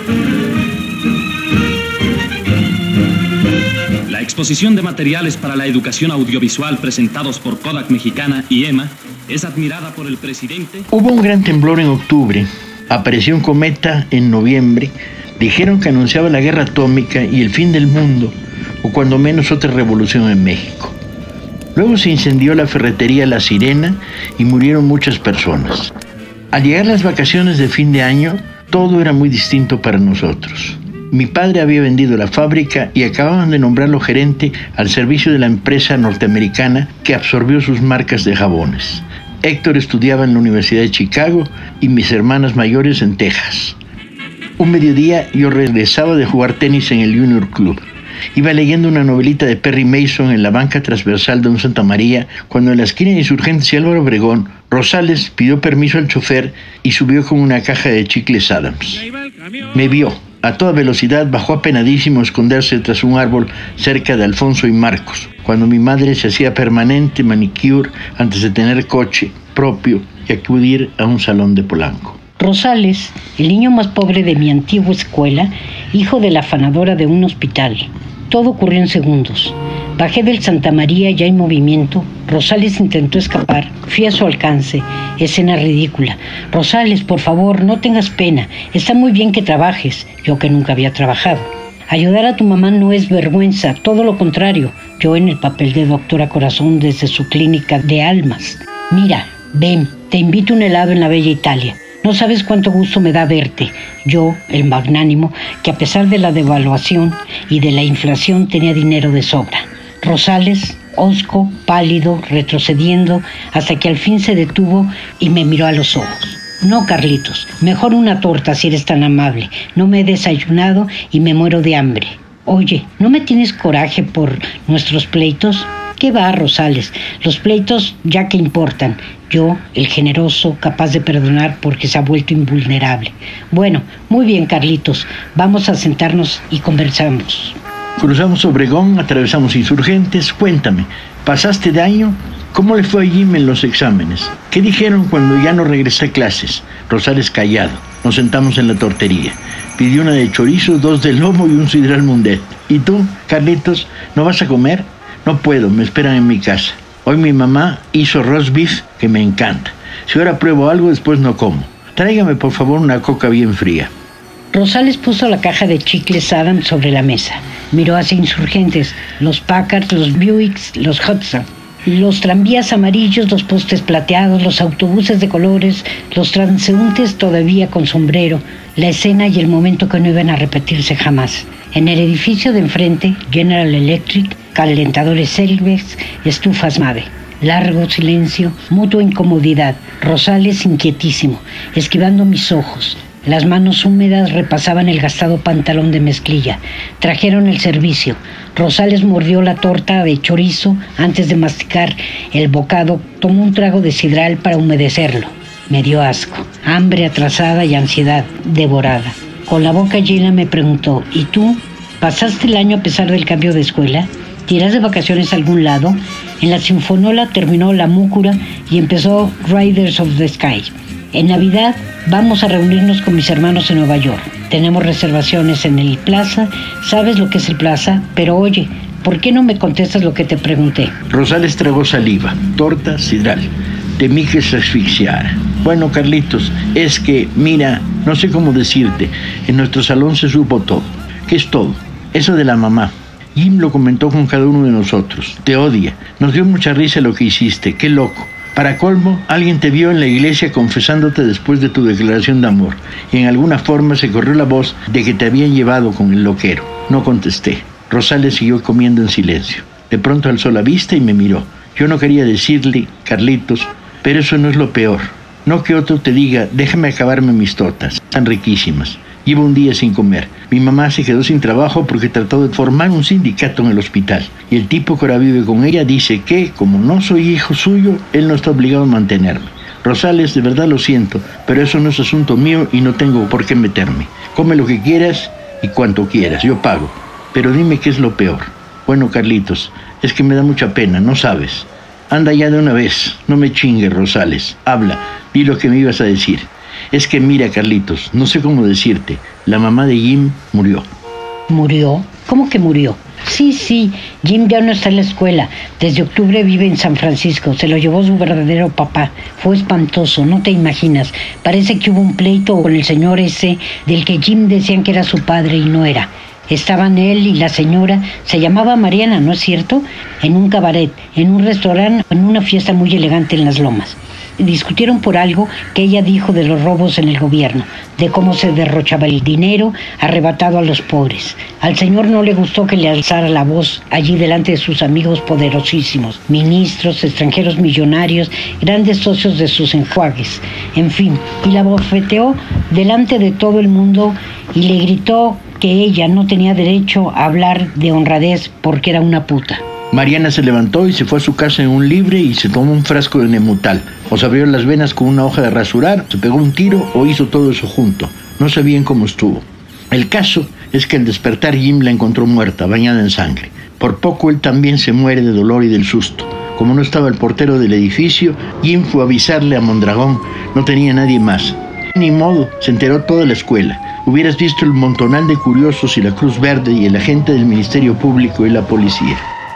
La exposición de materiales para la educación audiovisual presentados por Kodak Mexicana y EMA es admirada por el presidente. Hubo un gran temblor en octubre. Apareció un cometa en noviembre. Dijeron que anunciaba la guerra atómica y el fin del mundo, o cuando menos otra revolución en México. Luego se incendió la ferretería La Sirena y murieron muchas personas. Al llegar las vacaciones de fin de año, todo era muy distinto para nosotros. Mi padre había vendido la fábrica y acababan de nombrarlo gerente al servicio de la empresa norteamericana que absorbió sus marcas de jabones. Héctor estudiaba en la Universidad de Chicago y mis hermanas mayores en Texas. Un mediodía yo regresaba de jugar tenis en el Junior Club. Iba leyendo una novelita de Perry Mason en la banca transversal de un Santa María, cuando en la esquina de Insurgentes y Álvaro Obregón, Rosales pidió permiso al chofer y subió con una caja de chicles Adams. Me vio. A toda velocidad bajó apenadísimo a esconderse tras un árbol cerca de Alfonso y Marcos. Cuando cuando mi madre se hacía permanente manicure antes de tener coche propio y acudir a un salón de Polanco. Rosales, el niño más pobre de mi antigua escuela, hijo de la afanadora de un hospital. Todo ocurrió en segundos. Bajé del Santa María ya en movimiento. Rosales intentó escapar. Fui a su alcance. Escena ridícula. Rosales, por favor, no tengas pena. Está muy bien que trabajes. Yo que nunca había trabajado. Ayudar a tu mamá no es vergüenza, todo lo contrario. Yo en el papel de doctora Corazón desde su clínica de almas. Mira, ven, te invito a un helado en la bella Italia. No sabes cuánto gusto me da verte. Yo, el magnánimo, que a pesar de la devaluación y de la inflación tenía dinero de sobra. Rosales, hosco, pálido, retrocediendo, hasta que al fin se detuvo y me miró a los ojos. No, Carlitos, mejor una torta si eres tan amable. No me he desayunado y me muero de hambre. Oye, ¿no me tienes coraje por nuestros pleitos? ¿Qué va, Rosales? Los pleitos ya que importan. Yo, el generoso, capaz de perdonar porque se ha vuelto invulnerable. Bueno, muy bien, Carlitos. Vamos a sentarnos y conversamos. Cruzamos Obregón, atravesamos Insurgentes. Cuéntame, ¿pasaste de año? ¿Cómo le fue a Jim en los exámenes? ¿Qué dijeron cuando ya no regresé a clases? Rosales callado. Nos sentamos en la tortería. Pidió una de chorizo, dos de lomo y un sidral mundet. ¿Y tú, Carlitos, no vas a comer? No puedo, me esperan en mi casa. Hoy mi mamá hizo roast beef que me encanta. Si ahora pruebo algo, después no como. Tráigame por favor una coca bien fría. Rosales puso la caja de chicles Adam sobre la mesa. Miró hacia Insurgentes, los Packard, los Buicks, los Hudson, los tranvías amarillos, los postes plateados, los autobuses de colores, los transeúntes todavía con sombrero, la escena y el momento que no iban a repetirse jamás. En el edificio de enfrente, General Electric, calentadores Selvex, estufas Mave. Largo silencio, mutua incomodidad. Rosales inquietísimo, esquivando mis ojos. Las manos húmedas repasaban el gastado pantalón de mezclilla. Trajeron el servicio. Rosales mordió la torta de chorizo antes de masticar el bocado. Tomó un trago de sidral para humedecerlo. Me dio asco, hambre atrasada y ansiedad devorada. Con la boca llena me preguntó, ¿y tú? ¿Pasaste el año a pesar del cambio de escuela? ¿Te irás de vacaciones a algún lado? En la Sinfonola terminó La Múcura y empezó Riders of the Sky. En Navidad vamos a reunirnos con mis hermanos en Nueva York. Tenemos reservaciones en el Plaza. ¿Sabes lo que es el Plaza? Pero oye, ¿por qué no me contestas lo que te pregunté? Rosales tragó saliva, torta, sidral. Temí que se asfixiara. Bueno, Carlitos, es que, mira, no sé cómo decirte. En nuestro salón se supo todo. ¿Qué es todo? Eso de la mamá. Jim lo comentó con cada uno de nosotros. Te odia. Nos dio mucha risa lo que hiciste. Qué loco. Para colmo, alguien te vio en la iglesia confesándote después de tu declaración de amor. Y en alguna forma se corrió la voz de que te habían llevado con el loquero. No contesté. Rosales siguió comiendo en silencio. De pronto alzó la vista y me miró. Yo no quería decirle, Carlitos, pero eso no es lo peor. No que otro te diga, déjame acabarme mis tortas. Están riquísimas. Llevo un día sin comer. Mi mamá se quedó sin trabajo porque trató de formar un sindicato en el hospital. Y el tipo que ahora vive con ella dice que, como no soy hijo suyo, él no está obligado a mantenerme. Rosales, de verdad lo siento, pero eso no es asunto mío y no tengo por qué meterme. Come lo que quieras y cuanto quieras, yo pago. Pero dime qué es lo peor. Bueno, Carlitos, es que me da mucha pena, no sabes. Anda ya de una vez, no me chingues, Rosales. Habla, di lo que me ibas a decir. Es que mira, Carlitos, no sé cómo decirte. La mamá de Jim murió. ¿Murió? ¿Cómo que murió? Sí, sí, Jim ya no está en la escuela. Desde octubre vive en San Francisco. Se lo llevó su verdadero papá. Fue espantoso, no te imaginas. Parece que hubo un pleito con el señor ese, del que Jim decían que era su padre y no era. Estaban él y la señora, se llamaba Mariana, ¿no es cierto? En un cabaret, en un restaurante, en una fiesta muy elegante en Las Lomas. Discutieron por algo que ella dijo de los robos en el gobierno, de cómo se derrochaba el dinero arrebatado a los pobres. Al señor no le gustó que le alzara la voz allí delante de sus amigos poderosísimos, ministros, extranjeros millonarios, grandes socios de sus enjuagues, en fin, y la bofeteó delante de todo el mundo y le gritó que ella no tenía derecho a hablar de honradez porque era una puta. Mariana se levantó y se fue a su casa en un libre y se tomó un frasco de Nemutal. O se abrió las venas con una hoja de rasurar, se pegó un tiro o hizo todo eso junto. No sé bien cómo estuvo. El caso es que al despertar Jim la encontró muerta, bañada en sangre. Por poco él también se muere de dolor y del susto. Como no estaba el portero del edificio, Jim fue a avisarle a Mondragón. No tenía nadie más. Ni modo, se enteró toda la escuela. Hubieras visto el montonal de curiosos y la Cruz Verde y el agente del Ministerio Público y la policía.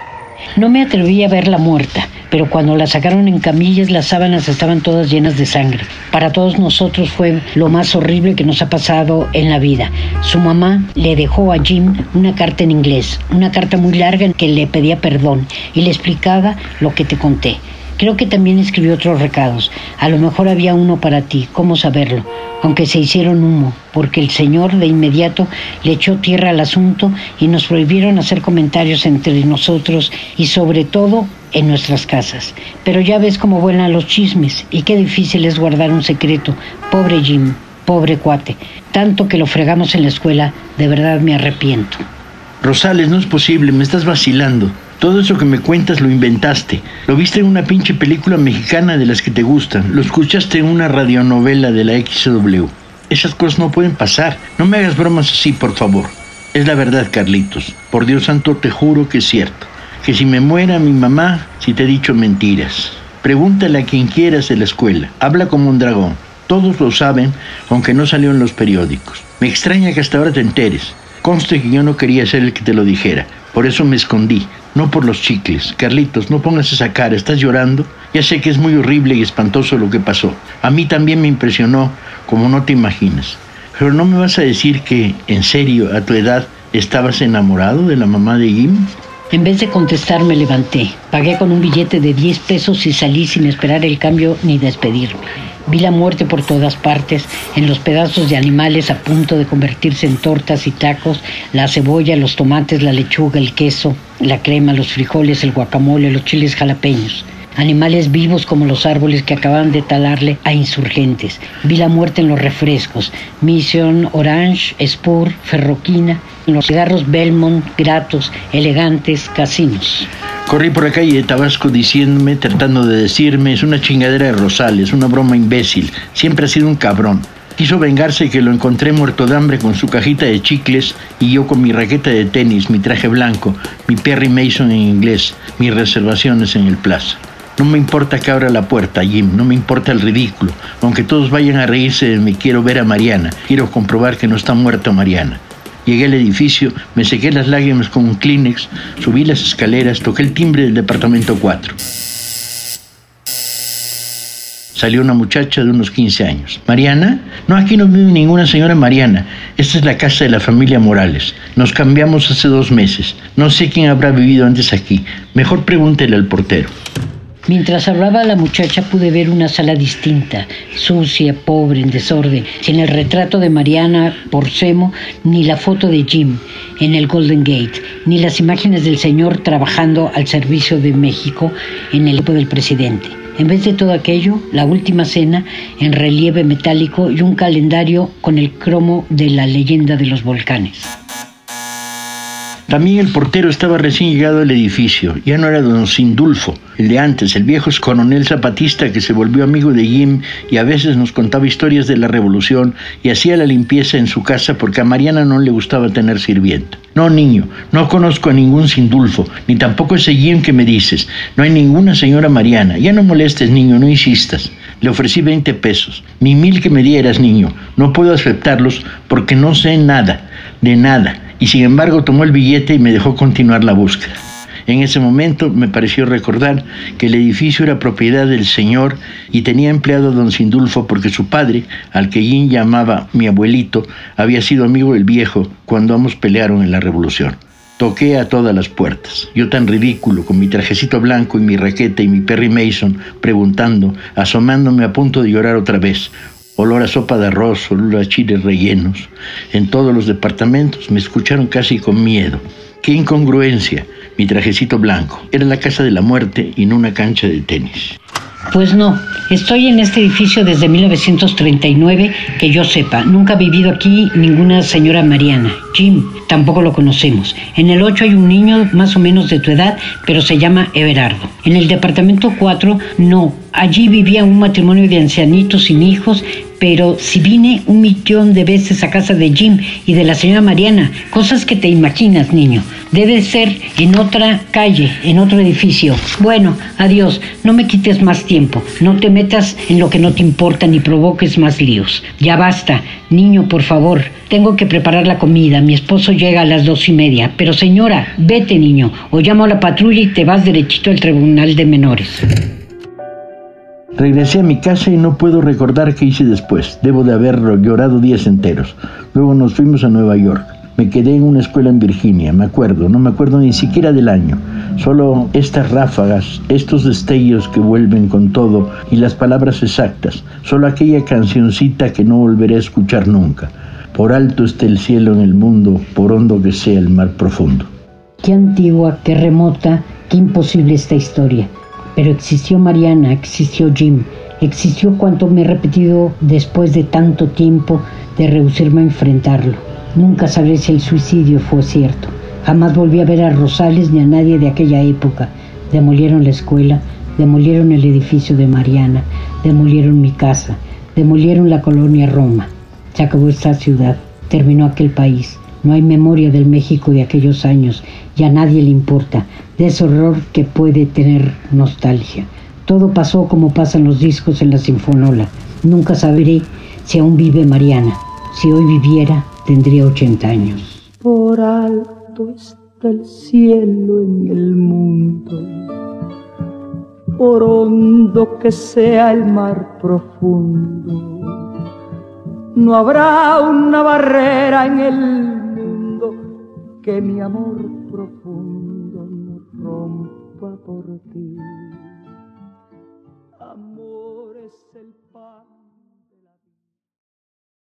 No me atreví a verla muerta, pero cuando la sacaron en camillas las sábanas estaban todas llenas de sangre. Para todos nosotros fue lo más horrible que nos ha pasado en la vida. Su mamá le dejó a Jim una carta en inglés, una carta muy larga en que le pedía perdón y le explicaba lo que te conté. Creo que también escribió otros recados. A lo mejor había uno para ti, ¿cómo saberlo? Aunque se hicieron humo, porque el señor de inmediato le echó tierra al asunto y nos prohibieron hacer comentarios entre nosotros y sobre todo en nuestras casas. Pero ya ves cómo vuelan los chismes y qué difícil es guardar un secreto. Pobre Jim, pobre cuate. Tanto que lo fregamos en la escuela, de verdad me arrepiento. Rosales, no es posible, me estás vacilando. Todo eso que me cuentas lo inventaste. Lo viste en una pinche película mexicana de las que te gustan. Lo escuchaste en una radionovela de la X W. Esas cosas no pueden pasar. No me hagas bromas así, por favor. Es la verdad, Carlitos. Por Dios santo te juro que es cierto. Que si me muera mi mamá, si te he dicho mentiras. Pregúntale a quien quieras de la escuela. Habla como un dragón. Todos lo saben, aunque no salió en los periódicos. Me extraña que hasta ahora te enteres. Conste que yo no quería ser el que te lo dijera. Por eso me escondí. No por los chicles. Carlitos, no pongas esa cara. ¿Estás llorando? Ya sé que es muy horrible y espantoso lo que pasó. A mí también me impresionó, como no te imaginas. Pero no me vas a decir que, en serio, a tu edad, estabas enamorado de la mamá de Jim. En vez de contestar me levanté. Pagué con un billete de diez pesos y salí sin esperar el cambio ni despedirme. Vi la muerte por todas partes, en los pedazos de animales a punto de convertirse en tortas y tacos, la cebolla, los tomates, la lechuga, el queso, la crema, los frijoles, el guacamole, los chiles jalapeños. Animales vivos como los árboles que acaban de talarle a insurgentes. Vi la muerte en los refrescos, Mission, Orange, Spur, Ferroquina, en los cigarros Belmont, Gratos, Elegantes, Casinos. Corrí por la calle de Tabasco diciéndome, tratando de decirme, es una chingadera de Rosales, una broma imbécil, siempre ha sido un cabrón. Quiso vengarse que lo encontré muerto de hambre con su cajita de chicles y yo con mi raqueta de tenis, mi traje blanco, mi Perry Mason en inglés, mis reservaciones en el Plaza. No me importa que abra la puerta, Jim, no me importa el ridículo. Aunque todos vayan a reírse de mí, quiero ver a Mariana, quiero comprobar que no está muerta Mariana. Llegué al edificio, me sequé las lágrimas con un Kleenex, subí las escaleras, toqué el timbre del departamento cuatro. Salió una muchacha de unos quince años. ¿Mariana? No, aquí no vive ninguna señora Mariana. Esta es la casa de la familia Morales. Nos cambiamos hace dos meses. No sé quién habrá vivido antes aquí. Mejor pregúntele al portero. Mientras hablaba la muchacha pude ver una sala distinta, sucia, pobre, en desorden, sin el retrato de Mariana Porcemo, ni la foto de Jim en el Golden Gate, ni las imágenes del señor trabajando al servicio de México en el equipo del presidente. En vez de todo aquello, la última cena en relieve metálico y un calendario con el cromo de la leyenda de los volcanes. También el portero estaba recién llegado al edificio. Ya no era don Sindulfo, el de antes, el viejo coronel zapatista que se volvió amigo de Jim y a veces nos contaba historias de la revolución y hacía la limpieza en su casa porque a Mariana no le gustaba tener sirvienta. No, niño, no conozco a ningún Sindulfo, ni tampoco ese Jim que me dices. No hay ninguna señora Mariana. Ya no molestes, niño, no insistas. Le ofrecí veinte pesos. Ni mil que me dieras, niño. No puedo aceptarlos porque no sé nada, de nada. Y sin embargo tomó el billete y me dejó continuar la búsqueda. En ese momento me pareció recordar que el edificio era propiedad del señor y tenía empleado a don Sindulfo porque su padre, al que Jim llamaba mi abuelito, había sido amigo del viejo cuando ambos pelearon en la revolución. Toqué a todas las puertas, yo tan ridículo, con mi trajecito blanco y mi raqueta y mi Perry Mason, preguntando, asomándome a punto de llorar otra vez. Olor a sopa de arroz, olor a chiles rellenos. En todos los departamentos me escucharon casi con miedo. ¡Qué incongruencia! Mi trajecito blanco. Era la casa de la muerte y no una cancha de tenis. Pues no, estoy en este edificio desde mil novecientos treinta y nueve, que yo sepa. Nunca ha vivido aquí ninguna señora Mariana. Jim, tampoco lo conocemos. En el ocho hay un niño más o menos de tu edad, pero se llama Everardo. En el departamento cuatro, no. Allí vivía un matrimonio de ancianitos sin hijos, pero si vine un millón de veces a casa de Jim y de la señora Mariana, cosas que te imaginas, niño. Debe ser en otra calle, en otro edificio. Bueno, adiós, no me quites más tiempo. No te metas en lo que no te importa ni provoques más líos. Ya basta, niño, por favor. Tengo que preparar la comida. Mi esposo llega a las dos y media. Pero señora, vete, niño, o llamo a la patrulla y te vas derechito al tribunal de menores. Regresé a mi casa y no puedo recordar qué hice después. Debo de haber llorado días enteros. Luego nos fuimos a Nueva York. Me quedé en una escuela en Virginia, me acuerdo, no me acuerdo ni siquiera del año. Solo estas ráfagas, estos destellos que vuelven con todo y las palabras exactas. Solo aquella cancioncita que no volveré a escuchar nunca. Por alto esté el cielo en el mundo, por hondo que sea el mar profundo. Qué antigua, qué remota, qué imposible esta historia. Pero existió Mariana, existió Jim, existió cuanto me he repetido después de tanto tiempo de rehusarme a enfrentarlo. Nunca sabré si el suicidio fue cierto. Jamás volví a ver a Rosales ni a nadie de aquella época. Demolieron la escuela, demolieron el edificio de Mariana, demolieron mi casa, demolieron la colonia Roma. Se acabó esta ciudad, terminó aquel país. No hay memoria del México de aquellos años y a nadie le importa, de ese horror que puede tener nostalgia. Todo pasó como pasan los discos en la sinfonola. Nunca sabré si aún vive Mariana. Si hoy viviera, tendría ochenta años. Por alto está el cielo en el mundo, por hondo que sea el mar profundo, no habrá una barrera en el mundo que mi amor profundo no rompa por ti. Amor es el pan